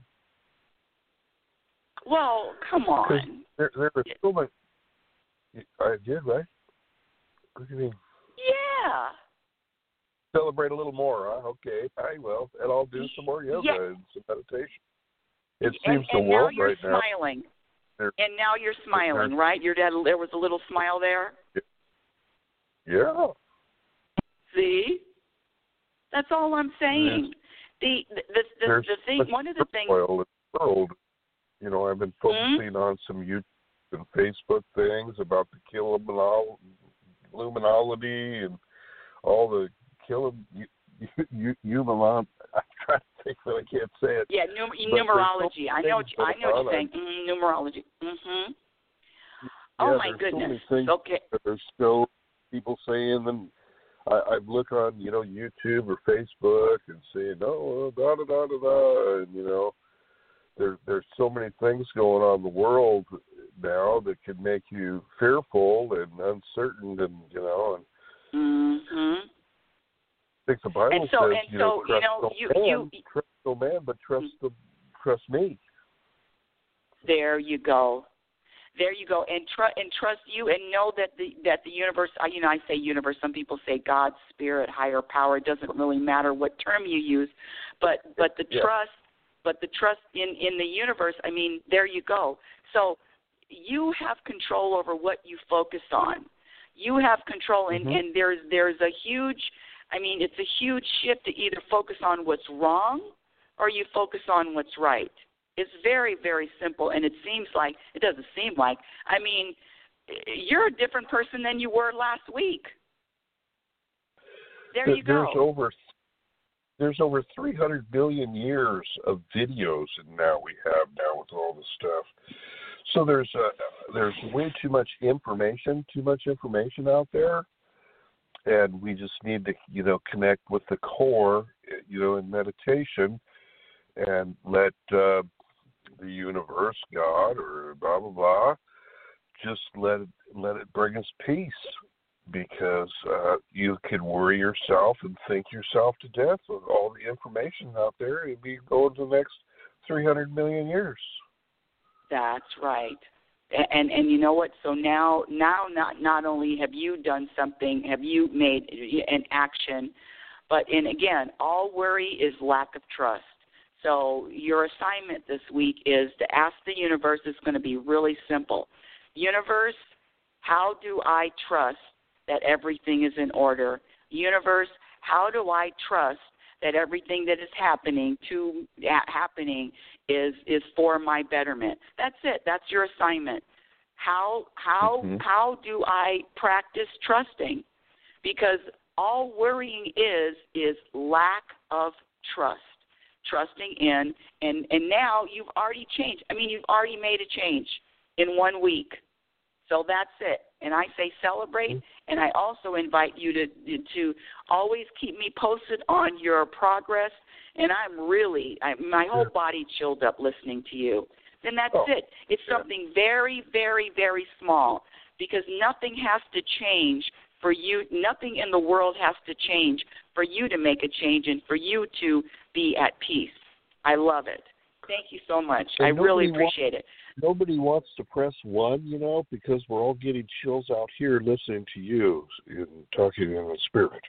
Well, come on. There, there was so much. I did, right? What do you mean? Yeah. Celebrate a little more, huh? Okay, I will. And I'll do some more yoga yeah. and some meditation. It and, seems and to now work you're right smiling. now. And now you're smiling, right? Your dad, there was a little smile there. Yeah. See, that's all I'm saying. The the the, the, the thing, one of the things. In the world, you know, I've been focusing hmm? on some YouTube and Facebook things about the Illuminati and all the killing. Human, I'm trying to think, but I can't say it. Yeah, num- numerology. So I know. What you, I know what you're saying. Mm, numerology. Mm-hmm. Oh yeah, my goodness. So many things okay. There's still people saying, and I, I look on, you know, YouTube or Facebook and saying, oh, da da da da da, and you know, there there's so many things going on in the world now that can make you fearful and uncertain, and you know, and. Mm-hmm. I think the Bible and so, says, and you so, know, trust you know, no you, man, you, trust no man, but trust the, trust me. There you go. There you go, and trust and trust you, and know that the that the universe. You know, I say universe. Some people say God, spirit, higher power. It doesn't really matter what term you use, but but the yeah. trust, but the trust in in the universe. I mean, there you go. So you have control over what you focus on. You have control, and, mm-hmm. and there's there's a huge. I mean, it's a huge shift to either focus on what's wrong or you focus on what's right. It's very, very simple, and it seems like, it doesn't seem like, I mean, you're a different person than you were last week. There you there's go. Over, there's over three hundred billion years of videos, and now we have now with all this stuff. So there's uh, there's way too much information, too much information out there. And we just need to, you know, connect with the core, you know, in meditation, and let uh, the universe, God, or blah blah blah, just let it let it bring us peace, because uh, you could worry yourself and think yourself to death with all the information out there. It'd be going to the next three hundred million years. That's right. And and you know what? So now now not not only have you done something, have you made an action, but and again, all worry is lack of trust. So your assignment this week is to ask the universe. It's going to be really simple. Universe, how do I trust that everything is in order? Universe, how do I trust that everything that is happening to happening is is for my betterment? That's it. That's your assignment. How how mm-hmm. how do I practice trusting? Because all worrying is is lack of trust. Trusting in, and, and now you've already changed. I mean, you've already made a change in one week. So that's it. And I say celebrate, mm-hmm. and I also invite you to to always keep me posted on your progress. And I'm really, I, my whole body chilled up listening to you. Then that's oh, it. It's yeah. something very, very, very small, because nothing has to change for you. Nothing in the world has to change for you to make a change and for you to be at peace. I love it. Thank you so much. And I really appreciate wa- it. Nobody wants to press one, you know, because we're all getting chills out here listening to you and talking in the spirit.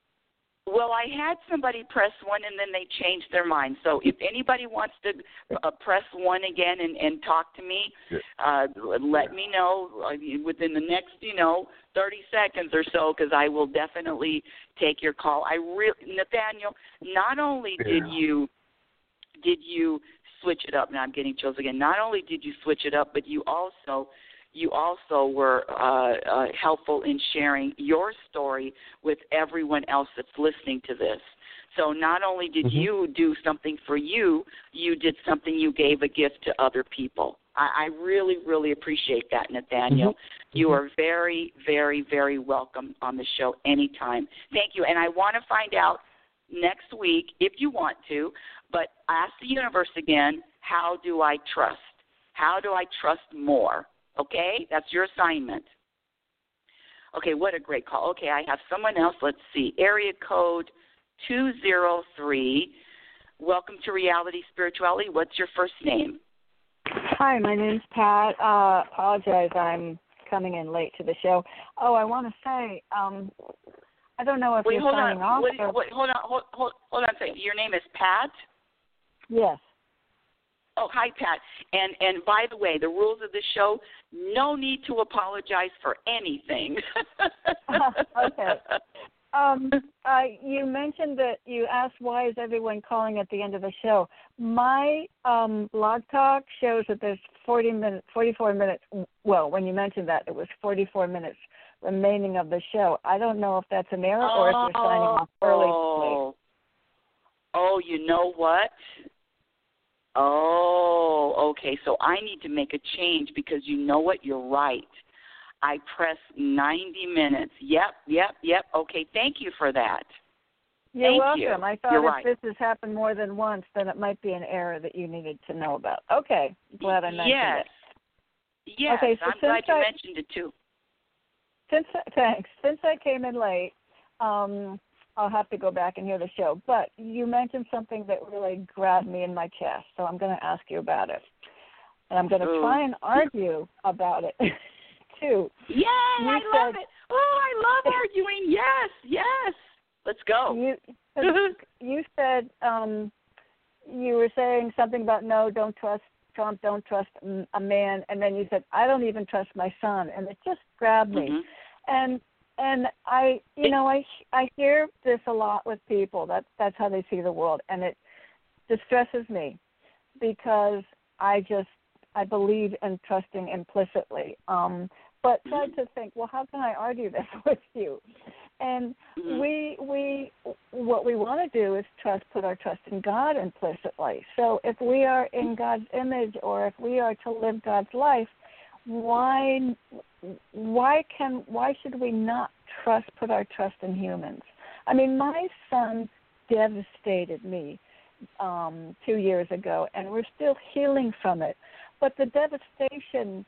Well, I had somebody press one, and then they changed their mind. So if anybody wants to uh, press one again and, and talk to me, yeah. uh, let yeah. me know uh, within the next, you know, thirty seconds or so, because I will definitely take your call. I really, Nathaniel, not only yeah. did you did you switch it up. Now I'm getting chills again. Not only did you switch it up, but you also you also were uh, uh, helpful in sharing your story with everyone else that's listening to this. So not only did Mm-hmm. you do something for you, you did something, you gave a gift to other people. I, I really, really appreciate that, Nathaniel. Mm-hmm. You are very, very, very welcome on the show anytime. Thank you. And I want to find out next week, if you want to, but ask the universe again, how do I trust? How do I trust more? Okay? That's your assignment. Okay, what a great call. Okay, I have someone else. Let's see. Area code two zero three. Welcome to Reality Spirituality. What's your first name? Hi, my name's Pat. Uh, apologize, I'm coming in late to the show. Oh, I want to say, um, I don't know if Wait, you're hold signing on. off. Wait, or... wait, hold on. Hold, hold, hold on a second. Your name is Pat? Yes. Oh, hi, Pat. And and by the way, the rules of the show, no need to apologize for anything. Okay. Um, uh, you mentioned that you asked why is everyone calling at the end of the show. My um, blog talk shows that there's forty minutes, forty-four minutes. Well, when you mentioned that, it was forty-four minutes remaining of the show. I don't know if that's an error or if you're signing off early. Oh, oh, you know what? Oh, okay. So I need to make a change because you know what? You're right. I press ninety minutes. Yep, yep, yep. Okay, thank you for that. You're Thank welcome. you. I thought You're if right. this has happened more than once, then it might be an error that you needed to know about. Okay, glad I mentioned yes. it. Yes, Okay, so I'm glad you I, mentioned it too. Since thanks. Since I came in late, um, I'll have to go back and hear the show. But you mentioned something that really grabbed me in my chest, so I'm going to ask you about it, and I'm going to Ooh. try and argue about it too. Yay! You I said, love it. Oh, I love arguing. Yes, yes. Let's go. You you said um, you were saying something about no, don't trust Trump, don't trust a man, and then you said I don't even trust my son, and it just grabbed me. Mm-hmm. And and I, you know, I I hear this a lot with people. That's that's how they see the world, and it distresses me because I just I believe in trusting implicitly. Um, but tried to think, well, how can I argue this with you? And Mm-hmm. we we what we want to do is trust, put our trust in God implicitly. So if we are in God's image, or if we are to live God's life, why why can why should we not trust, put our trust in humans? I mean, my son devastated me um, two years ago, and we're still healing from it. But the devastation,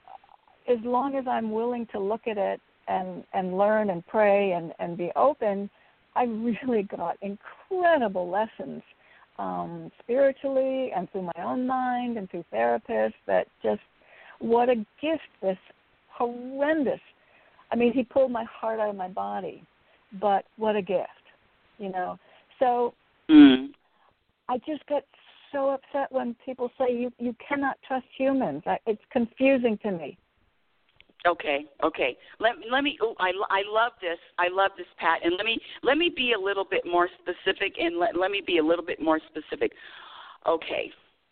as long as I'm willing to look at it and, and learn and pray and, and be open, I really got incredible lessons um, spiritually and through my own mind and through therapists that just, what a gift this horrendous, I mean, he pulled my heart out of my body, but what a gift, you know. So Mm. I just get so upset when people say you, you cannot trust humans. I, it's confusing to me. Okay, okay. Let let me. Oh, I, I love this. I love this, Pat. And let me let me be a little bit more specific. And let let me be a little bit more specific. Okay.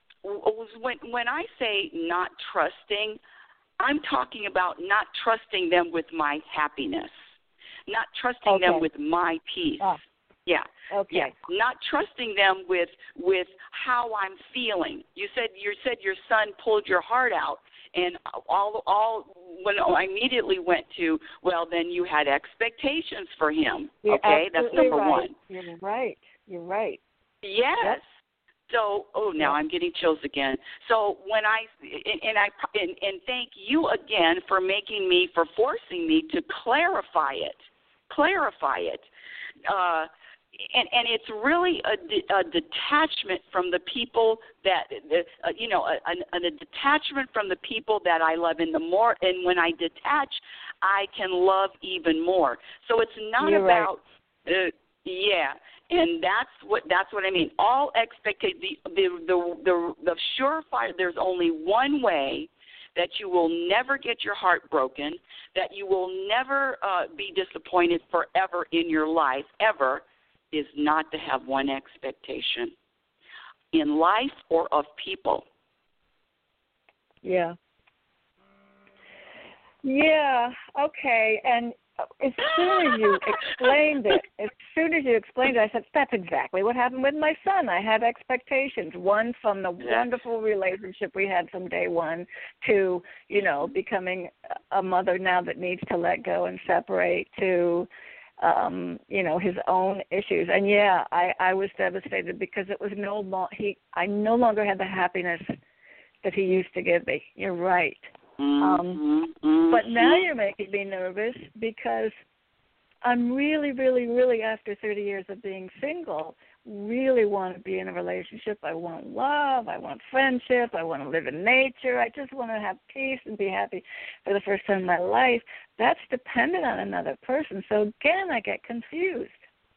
When when I say not trusting, I'm talking about not trusting them with my happiness, not trusting Okay. them with my peace. Ah. Yeah. Okay. Yeah. Not trusting them with with how I'm feeling. You said you said your son pulled your heart out, and all all when I immediately went to, well, then you had expectations for him. You're okay, that's absolutely number right. one. You're right. You're right. Yes. Yep. So, oh, now Yep. I'm getting chills again. So when I and, and I and, and thank you again for making me, for forcing me to clarify it, clarify it. Uh, And, and it's really a, de- a detachment from the people that, uh, you know, a, a, a detachment from the people that I love. And the more, and when I detach, I can love even more. So it's not You're about, right. uh, yeah. And that's what that's what I mean. All expectation, the the the the, the surefire. There's only one way that you will never get your heart broken, that you will never uh, be disappointed forever in your life, ever, is not to have one expectation in life or of people. Yeah. Yeah, okay. And as soon as you explained it, as soon as you explained it, I said, that's exactly what happened with my son. I had expectations, one from the yeah. wonderful relationship we had from day one to, you know, becoming a mother now that needs to let go and separate to, um, you know, his own issues. And, yeah, I, I was devastated because it was no lo- he. I no longer had the happiness that he used to give me. You're right. Um, mm-hmm. But now you're making me nervous because I'm really, really, really, after thirty years of being single, really want to be in a relationship. I want love. I want friendship. I want to live in nature. I just want to have peace and be happy for the first time in my life. That's dependent on another person. So, again, I get confused.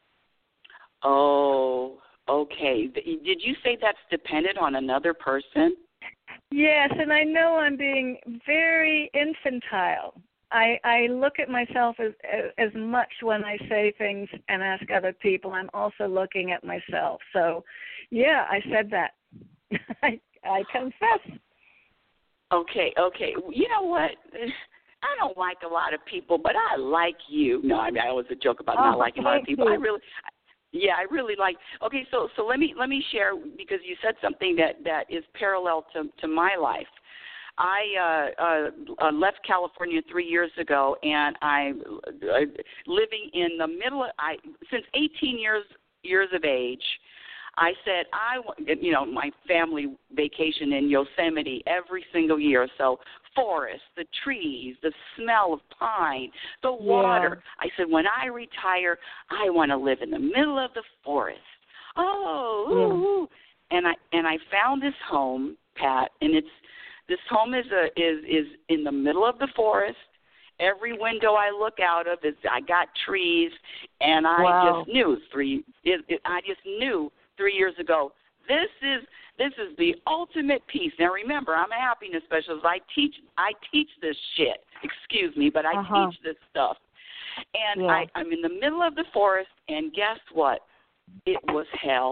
Oh, okay. Did you say that's dependent on another person? Yes, and I know I'm being very infantile. I, I look at myself as, as as much when I say things and ask other people. I'm also looking at myself. So, yeah, I said that. I, I confess. Okay, okay. You know what? I don't like a lot of people, but I like you. No, I mean, I was a joke about oh, not liking a lot of people. You. I really... Yeah, I really like. Okay, so so let me let me share because you said something that, that is parallel to, to my life. I uh, uh, uh, left California three years ago, and I uh, living in the middle. Of, I since eighteen years years of age. I said I you know my family vacation in Yosemite every single year. So forest, the trees, the smell of pine, the water. Yeah. I said when I retire, I want to live in the middle of the forest. Oh, yeah. ooh, ooh. and I and I found this home, Pat, and it's this home is a is is in the middle of the forest. Every window I look out of is I got trees, and I wow. just knew three. It, it, I just knew. Three years ago, this is this is the ultimate peace. Now remember, I'm a happiness specialist. I teach I teach this shit. Excuse me, but I uh-huh. teach this stuff. And yeah. I, I'm in the middle of the forest, and guess what? It was hell.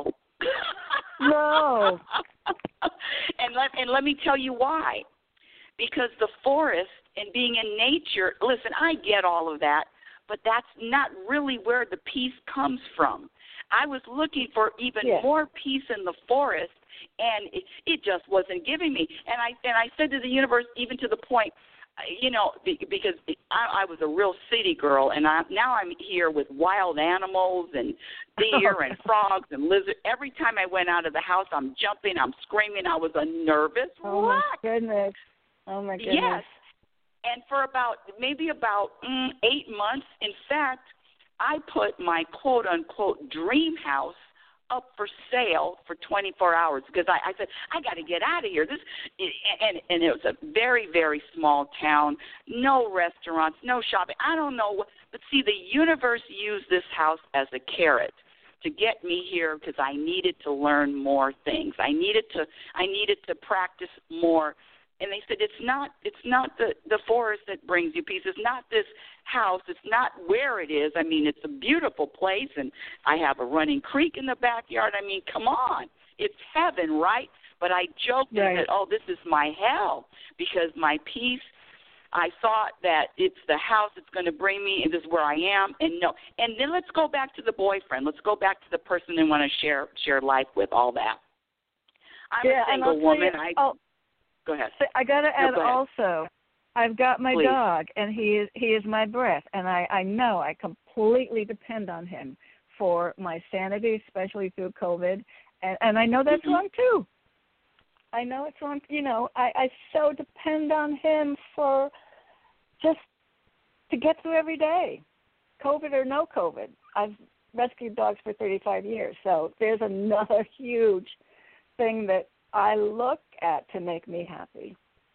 No. and let and let me tell you why. Because the forest and being in nature. Listen, I get all of that, but that's not really where the peace comes from. I was looking for even yes. more peace in the forest, and it, it just wasn't giving me. And I and I said to the universe, even to the point, you know, because I, I was a real city girl, and I, now I'm here with wild animals and deer and frogs and lizards. Every time I went out of the house, I'm jumping, I'm screaming. I was a nervous oh wreck. my goodness. Oh, my goodness. Yes. And for about, maybe about mm, eight months, in fact, I put my quote-unquote dream house up for sale for twenty-four hours because I, I said, I got to get out of here. This and, and it was a very, very small town, no restaurants, no shopping. I don't know. What, but see, the universe used this house as a carrot to get me here because I needed to learn more things. I needed to I needed to practice more. And they said, it's not it's not the, the forest that brings you peace. It's not this house. It's not where it is. I mean, it's a beautiful place, and I have a running creek in the backyard. I mean, come on. It's heaven, right? But I joked right. and said, oh, this is my hell because my peace, I thought that it's the house that's going to bring me, and this is where I am. And no. And then let's go back to the boyfriend. Let's go back to the person I want to share, share life with, all that. I'm yeah, a single and I'll woman. tell you, I oh. Go ahead. I got to add no, go also, I've got my Please. dog, and he is he is my breath, and I, I know I completely depend on him for my sanity, especially through COVID, and, and I know that's mm-hmm. wrong too. I know it's wrong. You know, I, I so depend on him for just to get through every day, COVID or no COVID. I've rescued dogs for thirty-five years, so there's another huge thing that I look at to make me happy.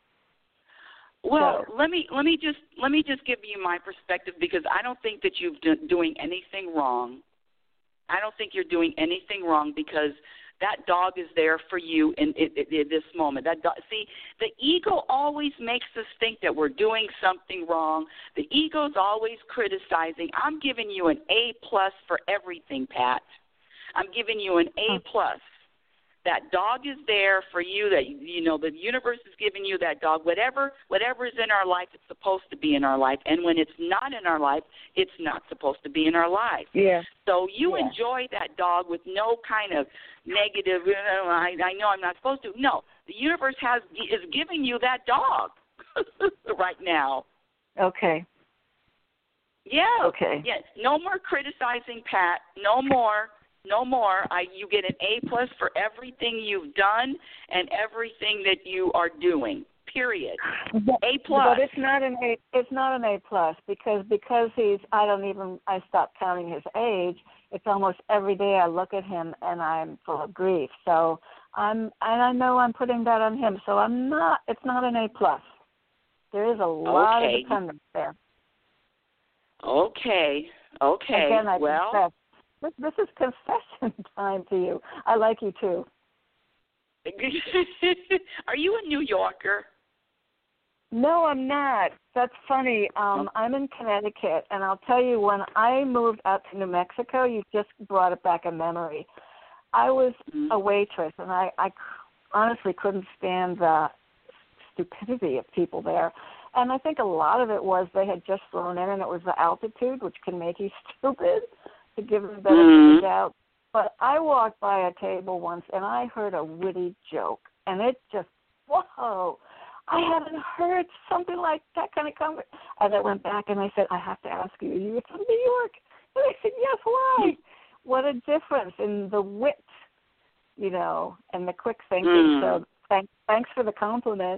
Well, so. let me let me just let me just give you my perspective because I don't think that you're do, doing anything wrong. I don't think you're doing anything wrong because that dog is there for you in, in, in this moment. That dog, see, the ego always makes us think that we're doing something wrong. The ego's always criticizing. I'm giving you an A plus for everything, Pat. I'm giving you an A plus. That dog is there for you. That you know, the universe is giving you that dog. Whatever, whatever is in our life, it's supposed to be in our life. And when it's not in our life, it's not supposed to be in our life. Yeah. So you yeah. enjoy that dog with no kind of negative. You know, I, I know I'm not supposed to. No, the universe has is giving you that dog right now. Okay. Yeah. Okay. Yeah. No more criticizing Pat. No more. No more. I, you get an A plus for everything you've done and everything that you are doing. Period. But, A plus. But it's not an A. It's not an A plus because because he's. I don't even. I stopped counting his age. It's almost every day I look at him and I'm full of grief. So I'm and I know I'm putting that on him. So I'm not. It's not an A plus. There is a lot okay. of dependence there. Okay. Okay. Again, I well. confess. This, this is confession time to you. I like you too. Are you a New Yorker? No, I'm not. That's funny. Um, I'm in Connecticut, and I'll tell you, when I moved out to New Mexico, you just brought it back a memory. I was mm-hmm. a waitress, and I, I honestly couldn't stand the stupidity of people there. And I think a lot of it was they had just flown in, and it was the altitude, which can make you stupid, to give them the benefit mm-hmm. of the doubt. But I walked by a table once, and I heard a witty joke, and it just, whoa, I haven't heard something like that kind of comment. And I went back, and I said, I have to ask you, are you from New York? And they said, yes, why? What a difference in the wit, you know, and the quick thinking. Mm. So thank, thanks for the compliment.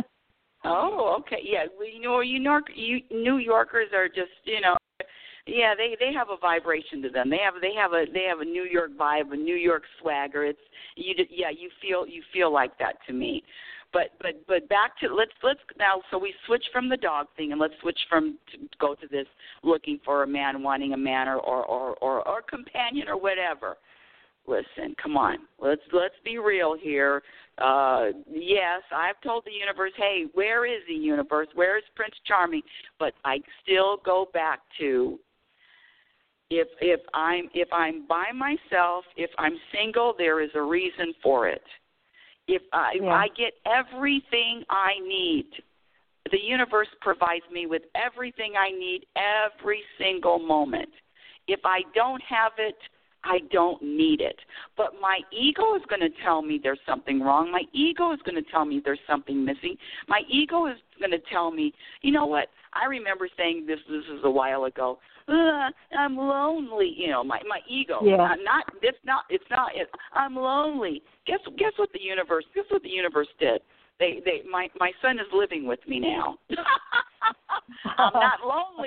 Oh, okay. Yeah, well, you know, you York, you, New Yorkers are just, you know, yeah, they they have a vibration to them. They have they have a they have a New York vibe, a New York swagger. It's you just, yeah, you feel you feel like that to me. But but but back to let's let's now. So we switch from the dog thing, and let's switch from to go to this looking for a man, wanting a man, or or or or, or companion or whatever. Listen, come on. Let's let's be real here. Uh, yes, I've told the universe, hey, where is the universe? Where is Prince Charming? But I still go back to if if I'm if I'm by myself, if I'm single, there is a reason for it. If I, yeah. if I get everything I need, the universe provides me with everything I need every single moment. If I don't have it, I don't need it. But my ego is going to tell me there's something wrong. My ego is going to tell me there's something missing. My ego is going to tell me, you know what? I remember saying this, this is a while ago. Uh, I'm lonely. You know, my, my ego. Yeah. I'm not, it's not, it's not, it, I'm lonely. Guess, guess what the universe, guess what the universe did? They, they, my, my son is living with me now. I'm not lonely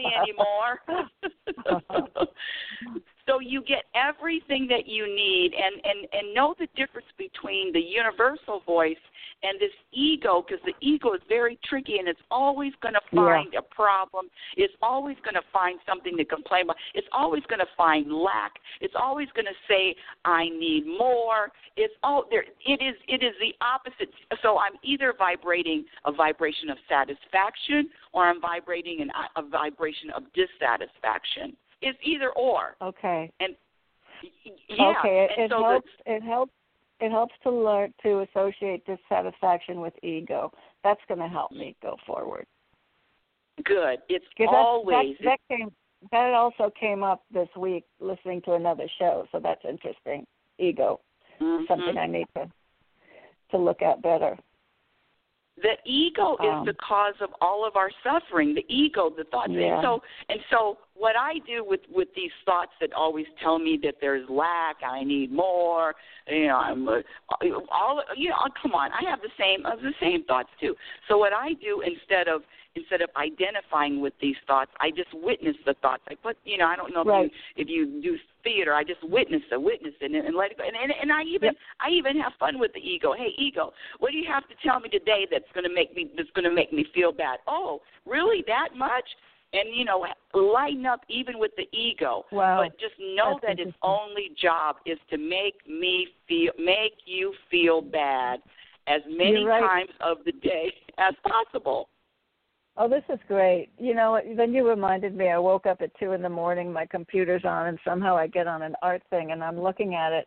anymore. So you get everything that you need, and, and, and know the difference between the universal voice and this ego, because the ego is very tricky, and it's always going to find yeah. a problem. It's always going to find something to complain about. It's always going to find lack. It's always going to say, I need more. It's all there. It is, it is the opposite. So I'm either vibrating a vibration of satisfaction, or I'm vibrating an, a vibration of dissatisfaction. It's either or. Okay. And yeah. Okay. It, and it so helps. the, it helps. It helps to learn to associate dissatisfaction with ego. That's going to help me go forward. Good. It's that's, always. That, that came. That also came up this week listening to another show. So that's interesting. Ego. Mm-hmm. Something I need to to look at better. The ego um, is the cause of all of our suffering. The ego, the thoughts. Yeah. And so, and so, what I do with, with these thoughts that always tell me that there's lack, I need more. You know, I'm uh, all. You know, come on. I have the same uh, the same thoughts too. So what I do instead of instead of identifying with these thoughts, I just witness the thoughts. I put, you know, I don't know if right. you if you do theater. I just witness it, witness it, and, and let it go. And, and, and I even yep. I even have fun with the ego. Hey, ego, what do you have to tell me today that's going to make me that's going to make me feel bad? Oh, really? That much? And, you know, lighten up even with the ego. Wow. But just know That's that its only job is to make me feel, make you feel bad as many right. times of the day as possible. Oh, this is great. You know, then you reminded me, I woke up at two in the morning, my computer's on, and somehow I get on an art thing, and I'm looking at it.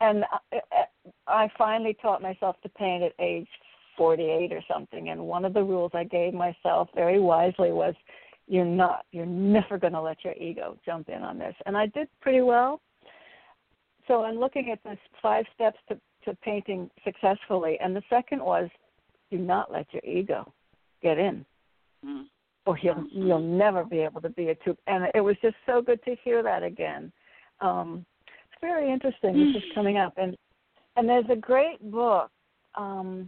and I, I finally taught myself to paint at age forty-eight or something. And one of the rules I gave myself very wisely was, you're not, you're never going to let your ego jump in on this. And I did pretty well. So I'm looking at this five steps to, to painting successfully. And the second was, do not let your ego get in, mm. or you'll, you'll never be able to be a two. And it was just so good to hear that again. Um, it's very interesting. This is coming up. And, and there's a great book. Um,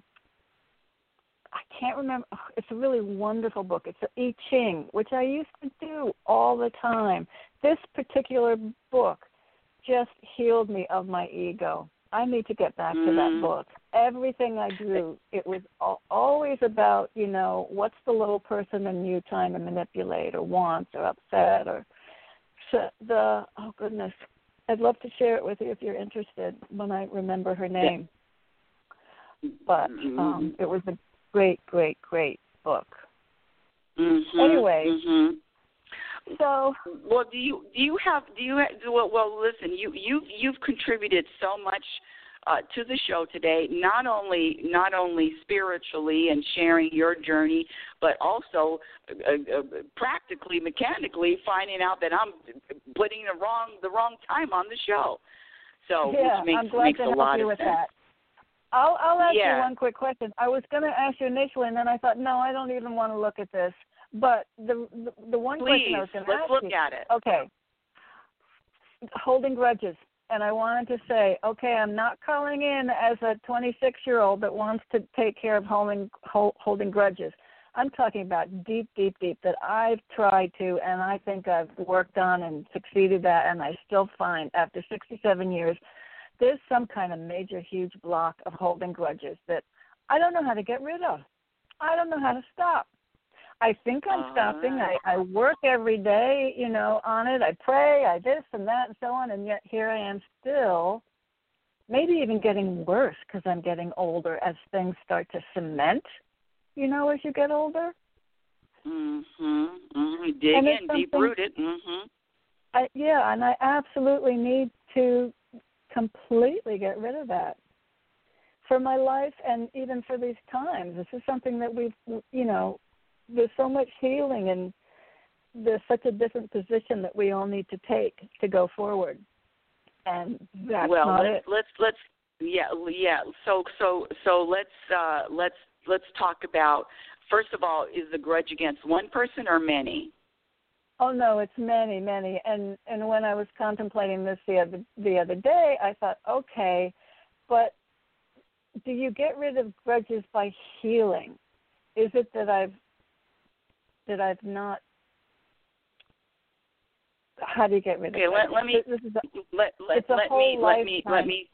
I can't remember. It's a really wonderful book. It's an I Ching, which I used to do all the time. This particular book just healed me of my ego. I need to get back mm. to that book. Everything I drew, it was always about, you know, what's the little person in you trying to manipulate or wants or upset or so the, oh, goodness. I'd love to share it with you if you're interested when I remember her name. Yeah. But um, it was a great, great, great book. Mm-hmm, anyway, mm-hmm. so well, do you do you have do you have, well, well listen, you you you've contributed so much uh, to the show today. Not only not only spiritually and sharing your journey, but also uh, uh, practically, mechanically finding out that I'm putting the wrong the wrong time on the show. So yeah, which makes I'm glad makes to a help lot you of with sense. that. I'll, I'll ask yeah. you one quick question. I was going to ask you initially, and then I thought, no, I don't even want to look at this. But the the, the one Please, question I was going to ask let's look you, at it. Okay, holding grudges. And I wanted to say, okay, I'm not calling in as a twenty-six-year-old that wants to take care of holding, holding grudges. I'm talking about deep, deep, deep that I've tried to, and I think I've worked on and succeeded at, and I still find after sixty-seven years, there's some kind of major, huge block of holding grudges that I don't know how to get rid of. I don't know how to stop. I think I'm uh, stopping. I, I work every day, you know, on it. I pray, I this and that and so on, and yet here I am still, maybe even getting worse because I'm getting older as things start to cement, you know, as you get older. Mm-hmm. mm-hmm. Dig and in, deep-rooted. Mm-hmm. I, yeah, and I absolutely need to completely get rid of that for my life and even for these times. This is something that we've, you know, there's so much healing and there's such a different position that we all need to take to go forward. And that's well, not let's, it. let's let's yeah yeah. So so so let's uh, let's let's talk about, first of all, is the grudge against one person or many? Oh no, it's many, many. And and when I was contemplating this the other the other day, I thought, okay, but do you get rid of grudges by healing? Is it that I've that I've not? How do you get rid of? Okay, let, let me this is a, let let, let me let me let me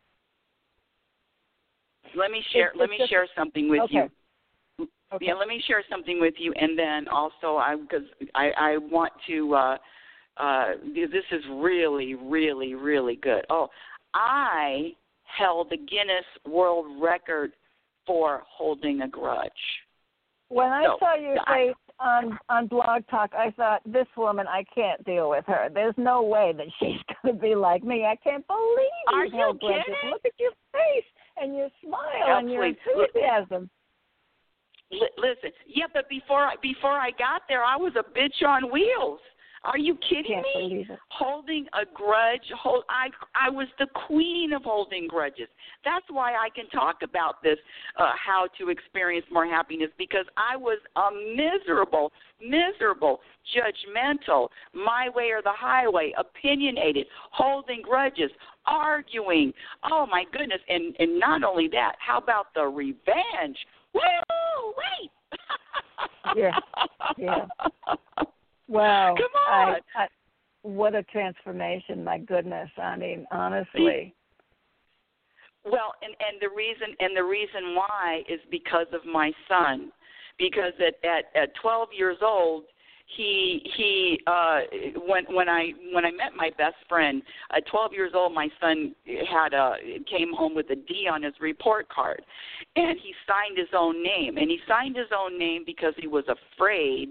let me share it's, let it's me just, share something with okay. you. Okay. Yeah, let me share something with you, and then also I because I, I want to. Uh, uh, this is really, really, really good. Oh, I held the Guinness World Record for holding a grudge. When I so, saw your I, face on on Blog Talk, I thought, this woman, I can't deal with her. There's no way that she's going to be like me. I can't believe you Are you held grudges. kidding? Look at your face and your smile Yeah, and your please. enthusiasm. Listen, yeah, but before I, before I got there, I was a bitch on wheels. Are you kidding Can't me? believe it. Holding a grudge, hold, I I was the queen of holding grudges. That's why I can talk about this, uh, how to experience more happiness, because I was a miserable, miserable, judgmental, my way or the highway, opinionated, holding grudges, arguing. Oh, my goodness. And, and not only that, how about the revenge? Woo! Wait! Yeah, yeah. Wow. Come on. I, I, what a transformation, my goodness. I mean, honestly. Well, and, and the reason and the reason why is because of my son. Because at, at, at twelve years old, he he uh, when when I when I met my best friend at twelve years old, my son had a came home with a D on his report card, and he signed his own name. And he signed his own name because he was afraid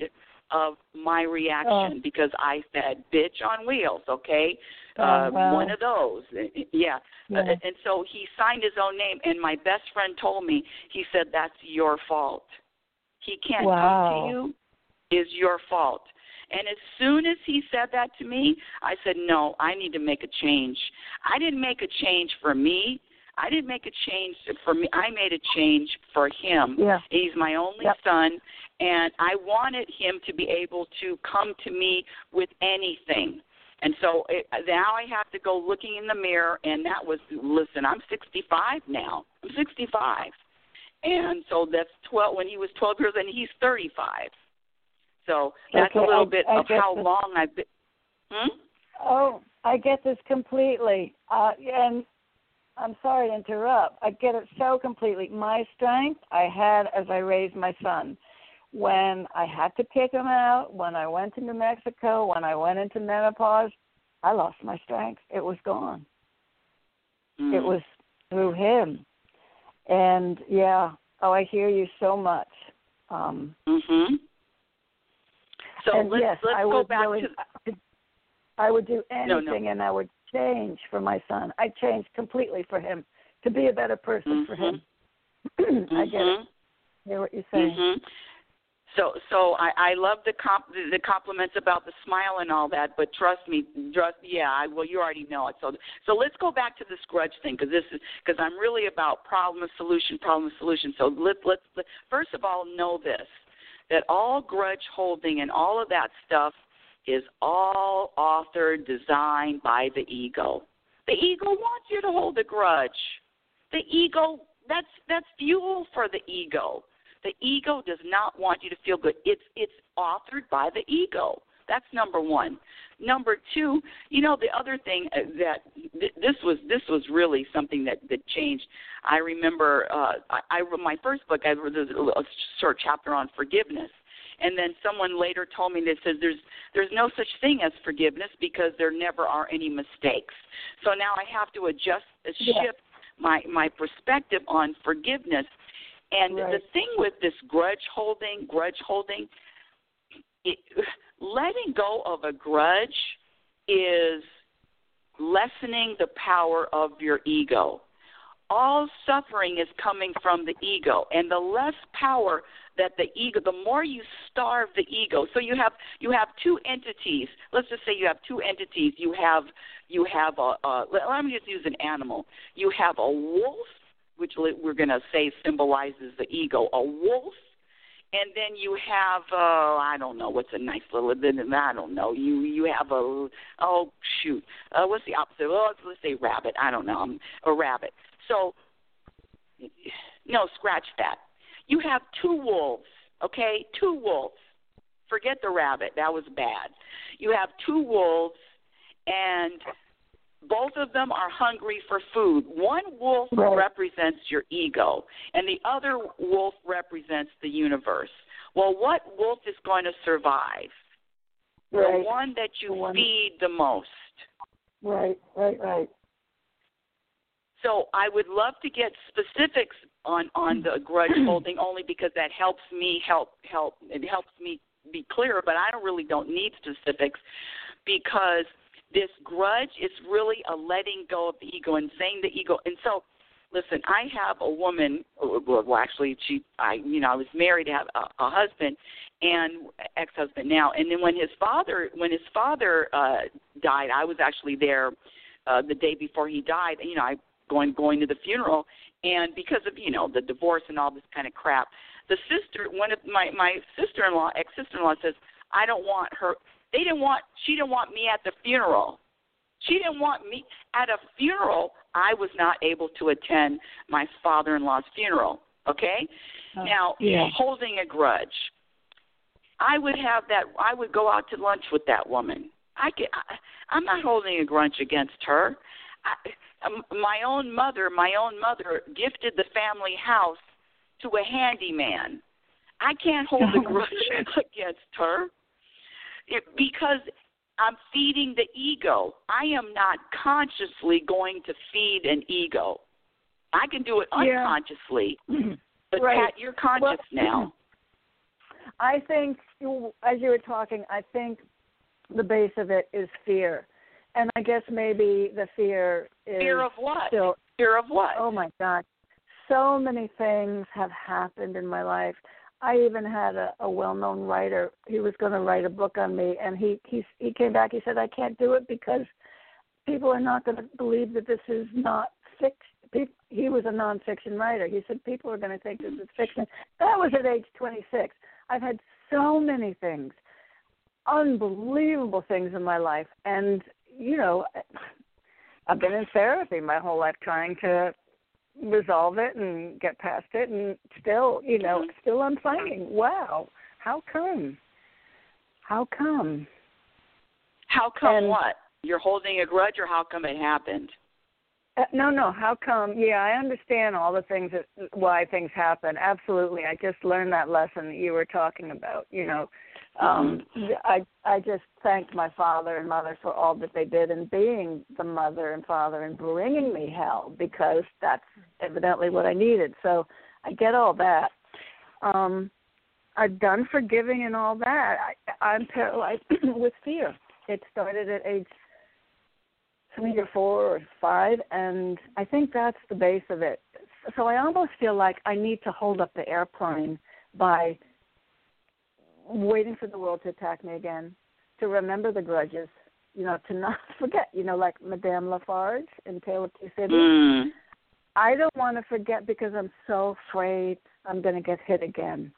of my reaction Oh. because I said, bitch on wheels, okay? Oh, uh, wow. One of those. Yeah. Yeah. Uh, and so he signed his own name, and my best friend told me, he said, that's your fault. He can't Wow. come to you. Is your fault. And as soon as he said that to me, I said, no, I need to make a change. I didn't make a change for me. I didn't make a change for me. I made a change for him. Yeah. He's my only Yep. son, and I wanted him to be able to come to me with anything. And so it, now I have to go looking in the mirror, and that was, listen, I'm sixty-five now. I'm sixty-five. And so that's twelve, when he was twelve years, and he's thirty-five. So that's Okay, a little I- bit I of get how this. long I've been. Hmm? Oh, I get this completely. Uh, and I'm sorry to interrupt. I get it so completely. My strength I had as I raised my son. When I had to pick him out, when I went to New Mexico, when I went into menopause, I lost my strength. It was gone. Mm. It was through him. And, yeah, oh, I hear you so much. Um, Mm-hmm. So and let's, yes, let's I go would back really, to. I would do No, anything, no. and I would change for my son. I changed completely for him to be a better person for him. I get it. I hear what you're saying. Mm-hmm. So, so I, I love the comp, the compliments about the smile and all that, but trust me, trust, yeah, I, well, you already know it. So, so let's go back to this grudge thing because this is because I'm really about problem solution, problem solution. So let, let's let, first of all know this, that all grudge holding and all of that stuff is all authored, designed by the ego. The ego wants you to hold a grudge. The ego, that's that's fuel for the ego. The ego does not want you to feel good. It's it's authored by the ego. That's number one. Number two, you know, the other thing that th- this was this was really something that, that changed. I remember uh, I, I my first book. I wrote a short chapter on forgiveness, and then someone later told me that says there's there's no such thing as forgiveness because there never are any mistakes. So now I have to adjust, uh, Yeah. shift my my perspective on forgiveness. And Right. the thing with this grudge holding, grudge holding, it, letting go of a grudge is lessening the power of your ego. All suffering is coming from the ego, and the less power that the ego, the more you starve the ego. So you have you have two entities. Let's just say you have two entities. You have you have a, a let me just use an animal. You have a wolf, which we're going to say symbolizes the ego, a wolf, and then you have, uh, I don't know, what's a nice little, I don't know, you you have a, oh, shoot, uh, what's the opposite? Well, let's, let's say rabbit, I don't know, I'm a rabbit. So, no, scratch that. You have two wolves, okay, two wolves. Forget the rabbit, that was bad. You have two wolves, and both of them are hungry for food. One wolf Right. represents your ego, and the other wolf represents the universe. Well, what wolf is going to survive? Right. The one that you The one- feed the most. Right, right, right. So I would love to get specifics on, on the grudge holding only because that helps me help help it helps me be clearer, but I don't really don't need specifics because this grudge is really a letting go of the ego and saying the ego. And so, listen, I have a woman. Well, actually, she, I, you know, I was married to have a, a husband and ex-husband now. And then when his father, when his father uh, died, I was actually there uh, the day before he died. You know, I going going to the funeral, and because of you know the divorce and all this kind of crap, the sister, one of my my sister-in-law, ex-sister-in-law, says, I don't want her. They didn't want, she didn't want me at the funeral. She didn't want me at a funeral. I was not able to attend my father-in-law's funeral, okay? Oh, now, yeah. holding a grudge. I would have that, I would go out to lunch with that woman. I could, I, I'm not holding a grudge against her. I, um, my own mother, my own mother gifted the family house to a handyman. I can't hold a grudge against her. It, because I'm feeding the ego. I am not consciously going to feed an ego. I can do it Yeah. unconsciously, but Right. Pat, you're conscious Well, now. I think, as you were talking, I think the base of it is fear. And I guess maybe the fear is fear of what? Still, fear of what? Oh, my God. So many things have happened in my life. I even had a, a well-known writer. He was going to write a book on me, and he, he, he came back. He said, I can't do it because people are not going to believe that this is not fiction. He was a nonfiction writer. He said, people are going to think this is fiction. That was at age twenty-six. I've had so many things, unbelievable things in my life. And, you know, I've been in therapy my whole life trying to resolve it and get past it. And still, you know, mm-hmm. still I'm finding, wow, how come? How come? How come and, what? You're holding a grudge, or how come it happened? Uh, no, no, how come? Yeah, I understand all the things that why things happen. Absolutely. I just learned that lesson that you were talking about, you know. Um, mm-hmm. I I just thanked my father and mother for all that they did in being the mother and father and bringing me hell, because that's evidently what I needed. So I get all that. Um, I've done forgiving and all that. I, I'm paralyzed with fear. It started at age three or four or five, and I think that's the base of it. So I almost feel like I need to hold up the airplane by waiting for the world to attack me again, to remember the grudges, you know, to not forget, you know, like Madame Lafarge in Tale of Two Cities. Mm. I don't want to forget because I'm so afraid I'm going to get hit again.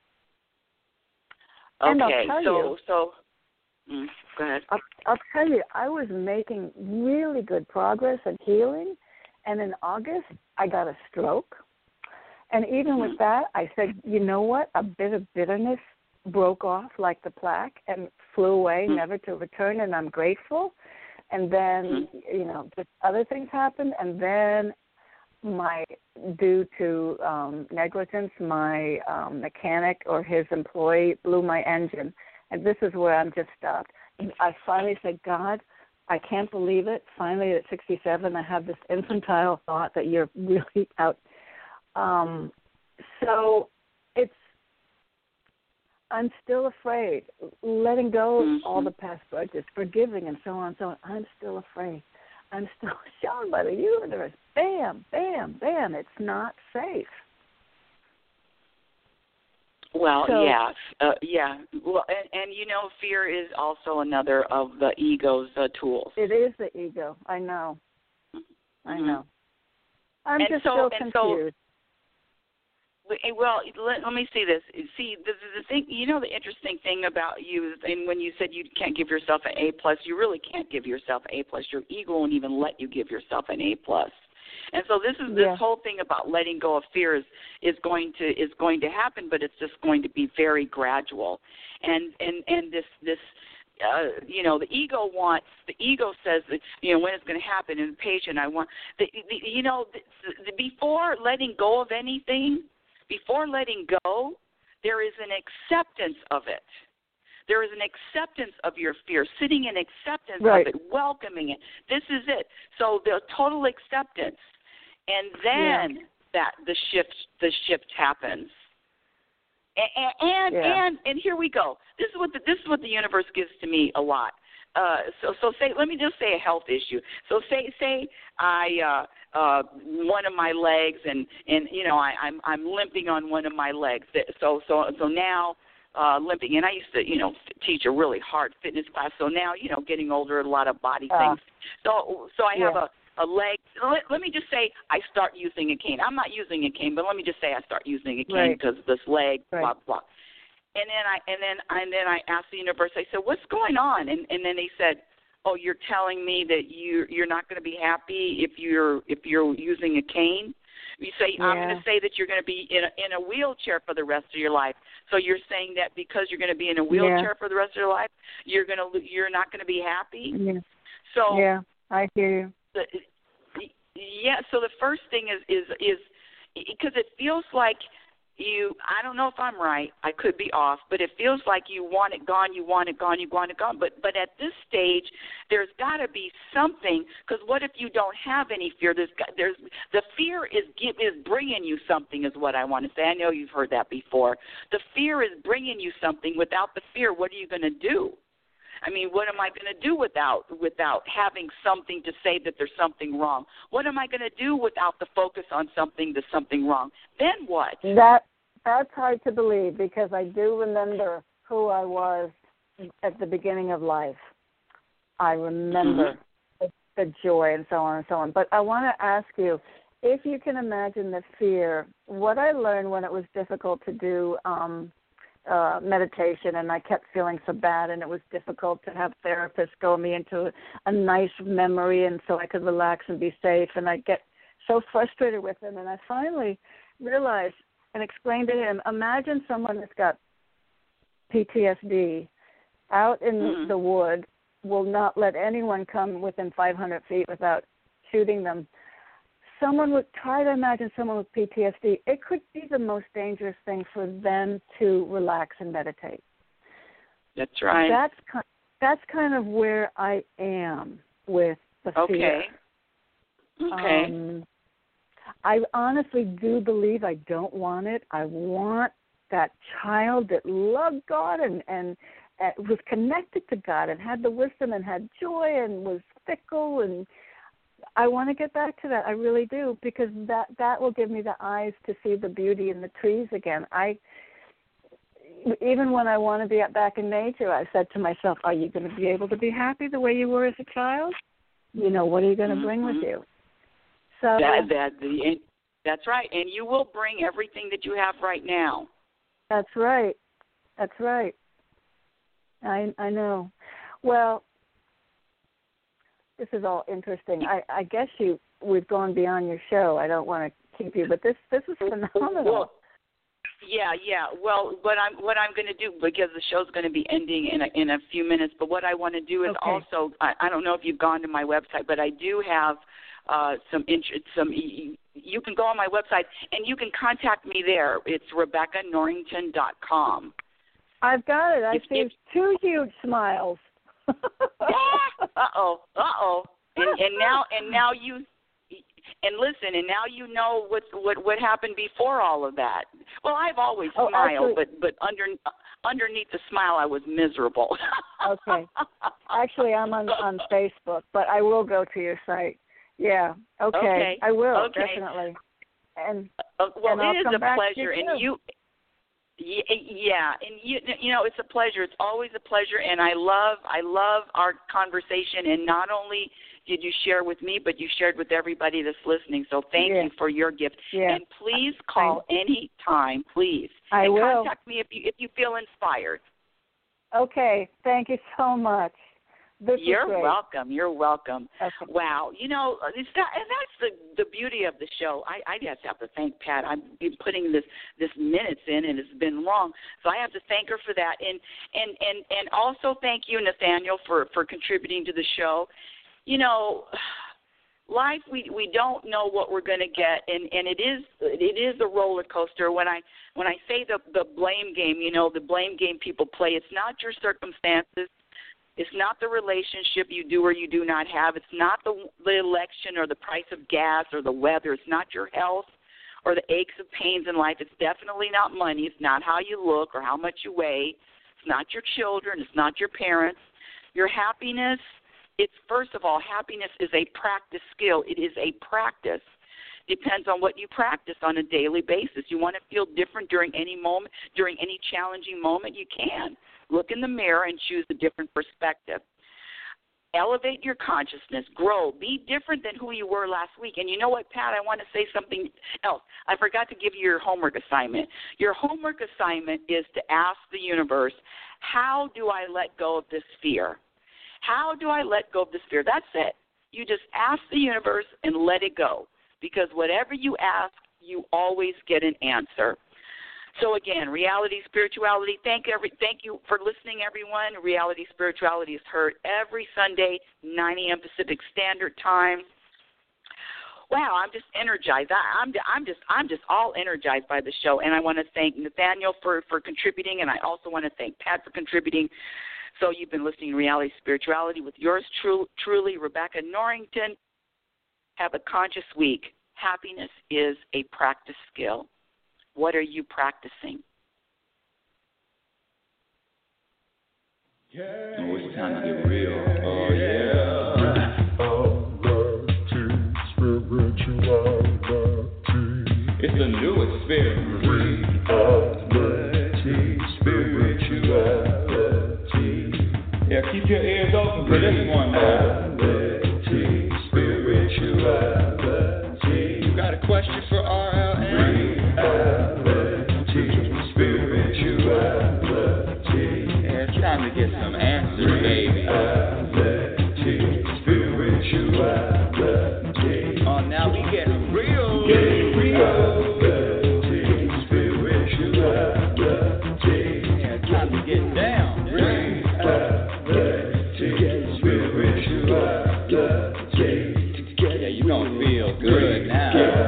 Okay, and I'll tell so, you, so, mm, go ahead. I'll, I'll tell you, I was making really good progress and healing, and in August, I got a stroke. And even mm. with that, I said, you know what, a bit of bitterness broke off like the plaque and flew away, mm. never to return, and I'm grateful. And then, mm. you know, just other things happened, and then my, due to um, negligence, my um, mechanic or his employee blew my engine. And this is where I'm just stopped. And I finally said, God, I can't believe it. Finally, at sixty-seven, I have this infantile thought that you're really out. Um, so it's, I'm still afraid, letting go mm-hmm. of all the past grudges, forgiving and so on and so on. I'm still afraid. I'm still shown by the universe. Bam, bam, bam. It's not safe. Well, so, yeah, uh, yeah. Well, and, and you know, fear is also another of the ego's uh, tools. It is the ego. I know. Mm-hmm. I know. I'm and just so, still and confused. So, well, let, let me see this. See, the, the thing, you know, the interesting thing about you is, and when you said you can't give yourself an A plus, you really can't give yourself an A plus. Your ego won't even let you give yourself an A plus. And so this is yeah. this whole thing about letting go of fear is, is going to is going to happen, but it's just going to be very gradual. And and and this this. Uh, you know, the ego wants, the ego says that, you know, when it's going to happen, and patient, I want, the, the, you know, the, the, before letting go of anything, before letting go, there is an acceptance of it. There is an acceptance of your fear, sitting in acceptance right. of it, welcoming it. This is it. So the total acceptance, and then yeah. that the shift, the shift happens. And and, yeah. and and here we go. This is what the, this is what the universe gives to me a lot. Uh, so so say let me just say a health issue. So say say I uh, uh, one of my legs and, and you know I, I'm I'm limping on one of my legs. So so so now uh, limping, and I used to you know teach a really hard fitness class. So now you know getting older, a lot of body uh, things. So so I have yeah. a. a leg, let, let me just say I start using a cane. I'm not using a cane, but let me just say I start using a cane right. because of this leg, right. blah, blah. And then I and then and then I asked the universe, I said, what's going on? And and then they said, oh, you're telling me that you you're not going to be happy if you're if you're using a cane? You say, yeah. I'm going to say that you're going to be in a, in a wheelchair for the rest of your life. So you're saying that because you're going to be in a wheelchair yeah. for the rest of your life, you're going to you're not going to be happy? Yeah. So yeah, I hear you. The, Yeah, so the first thing is is is because it feels like you, I don't know if I'm right, I could be off, but it feels like you want it gone, you want it gone, you want it gone. But but at this stage, there's got to be something, because what if you don't have any fear? There's, there's the fear is is bringing you something, is what I want to say. I know you've heard that before. The fear is bringing you something. Without the fear, what are you going to do? I mean, what am I going to do without without having something to say that there's something wrong? What am I going to do without the focus on something that's something wrong? Then what? That that's hard to believe, because I do remember who I was at the beginning of life. I remember mm-hmm. the, the joy and so on and so on. But I want to ask you, if you can imagine the fear, what I learned when it was difficult to do um, Uh, meditation, and I kept feeling so bad, and it was difficult to have therapists go me into a nice memory, and so I could relax and be safe, and I'd get so frustrated with him, and I finally realized and explained to him, imagine someone that's got P T S D out in mm-hmm. the wood, will not let anyone come within five hundred feet without shooting them. Someone would try to imagine someone with P T S D. It could be the most dangerous thing for them to relax and meditate. That's right. That's kind, that's kind of where I am with the okay. fear. Okay. Um, I honestly do believe I don't want it. I want that child that loved God and, and, and was connected to God and had the wisdom and had joy and was fickle, and I want to get back to that. I really do, because that, that will give me the eyes to see the beauty in the trees again. I even when I want to be back in nature, I said to myself, are you going to be able to be happy the way you were as a child? You know, what are you going to mm-hmm. bring with you? So that, that, the, that's right. And you will bring everything that you have right now. That's right. That's right. I I know. Well, this is all interesting. I, I guess you we've gone beyond your show. I don't want to keep you, but this this is phenomenal. Well, yeah, yeah. Well, what I'm what I'm going to do, because the show's going to be ending in a, in a few minutes. But what I want to do is okay. also, I, I don't know if you've gone to my website, but I do have uh, some interest. Some you can go on my website and you can contact me there. It's Rebecca Norrington dot com. I've got it. I if, see if, two huge smiles. uh oh, uh oh, and, and now and now you and listen, and now you know what what what happened before all of that. Well, I've always oh, smiled, actually, but but under underneath the smile, I was miserable. Okay, actually, I'm on on Facebook, but I will go to your site. Yeah, okay, okay. I will okay. definitely. And uh, well, and I'll it is come a back pleasure, to you and you. Yeah, and you you know, it's a pleasure. It's always a pleasure, and I love I love our conversation. And not only did you share with me, but you shared with everybody that's listening. So thank yeah. you for your gift. Yeah. And please call any time, please. I and will. Contact me if you if you feel inspired. Okay, thank you so much. This You're is great. welcome. You're welcome. Okay. Wow. You know, it's that, and that's the, the beauty of the show. I, I just have to thank Pat. I've been putting this, this minutes in, and it's been long. So I have to thank her for that. And and, and, and also thank you, Nathaniel, for, for contributing to the show. You know, life, we, we don't know what we're going to get, and, and it is it is a roller coaster. When I when I say the, the blame game, you know, the blame game people play, it's not your circumstances. It's not the relationship you do or you do not have. It's not the, the election or the price of gas or the weather. It's not your health or the aches and pains in life. It's definitely not money. It's not how you look or how much you weigh. It's not your children. It's not your parents. Your happiness, it's first of all, happiness is a practice skill. It is a practice. Depends on what you practice on a daily basis. You want to feel different during any moment, during any challenging moment, you can. Look in the mirror and choose a different perspective. Elevate your consciousness. Grow. Be different than who you were last week. And you know what, Pat? I want to say something else. I forgot to give you your homework assignment. Your homework assignment is to ask the universe, how do I let go of this fear? How do I let go of this fear? That's it. You just ask the universe and let it go. Because whatever you ask, you always get an answer. So again, Reality Spirituality, thank every thank you for listening, everyone. Reality Spirituality is heard every Sunday, nine a.m. Pacific Standard Time. wow, I'm just energized. I, I'm I'm just I'm just all energized by the show, and I want to thank Nathaniel for, for contributing, and I also want to thank Pat for contributing. So you've been listening to Reality Spirituality with yours true, truly, Rebecca Norrington. Have a conscious week. Happiness is a practice skill. What are you practicing? Yeah. Oh, it's time to get real. Oh, yeah. It's a new experience. Reality, spirituality. Yeah, keep your ears open for this one, man. Reality, spirituality. You got a question for R L N? Reality, spirituality. Yeah, it's time to get some answers, baby. Reality, spirituality. Oh, now we getting real. Getting real. Good now.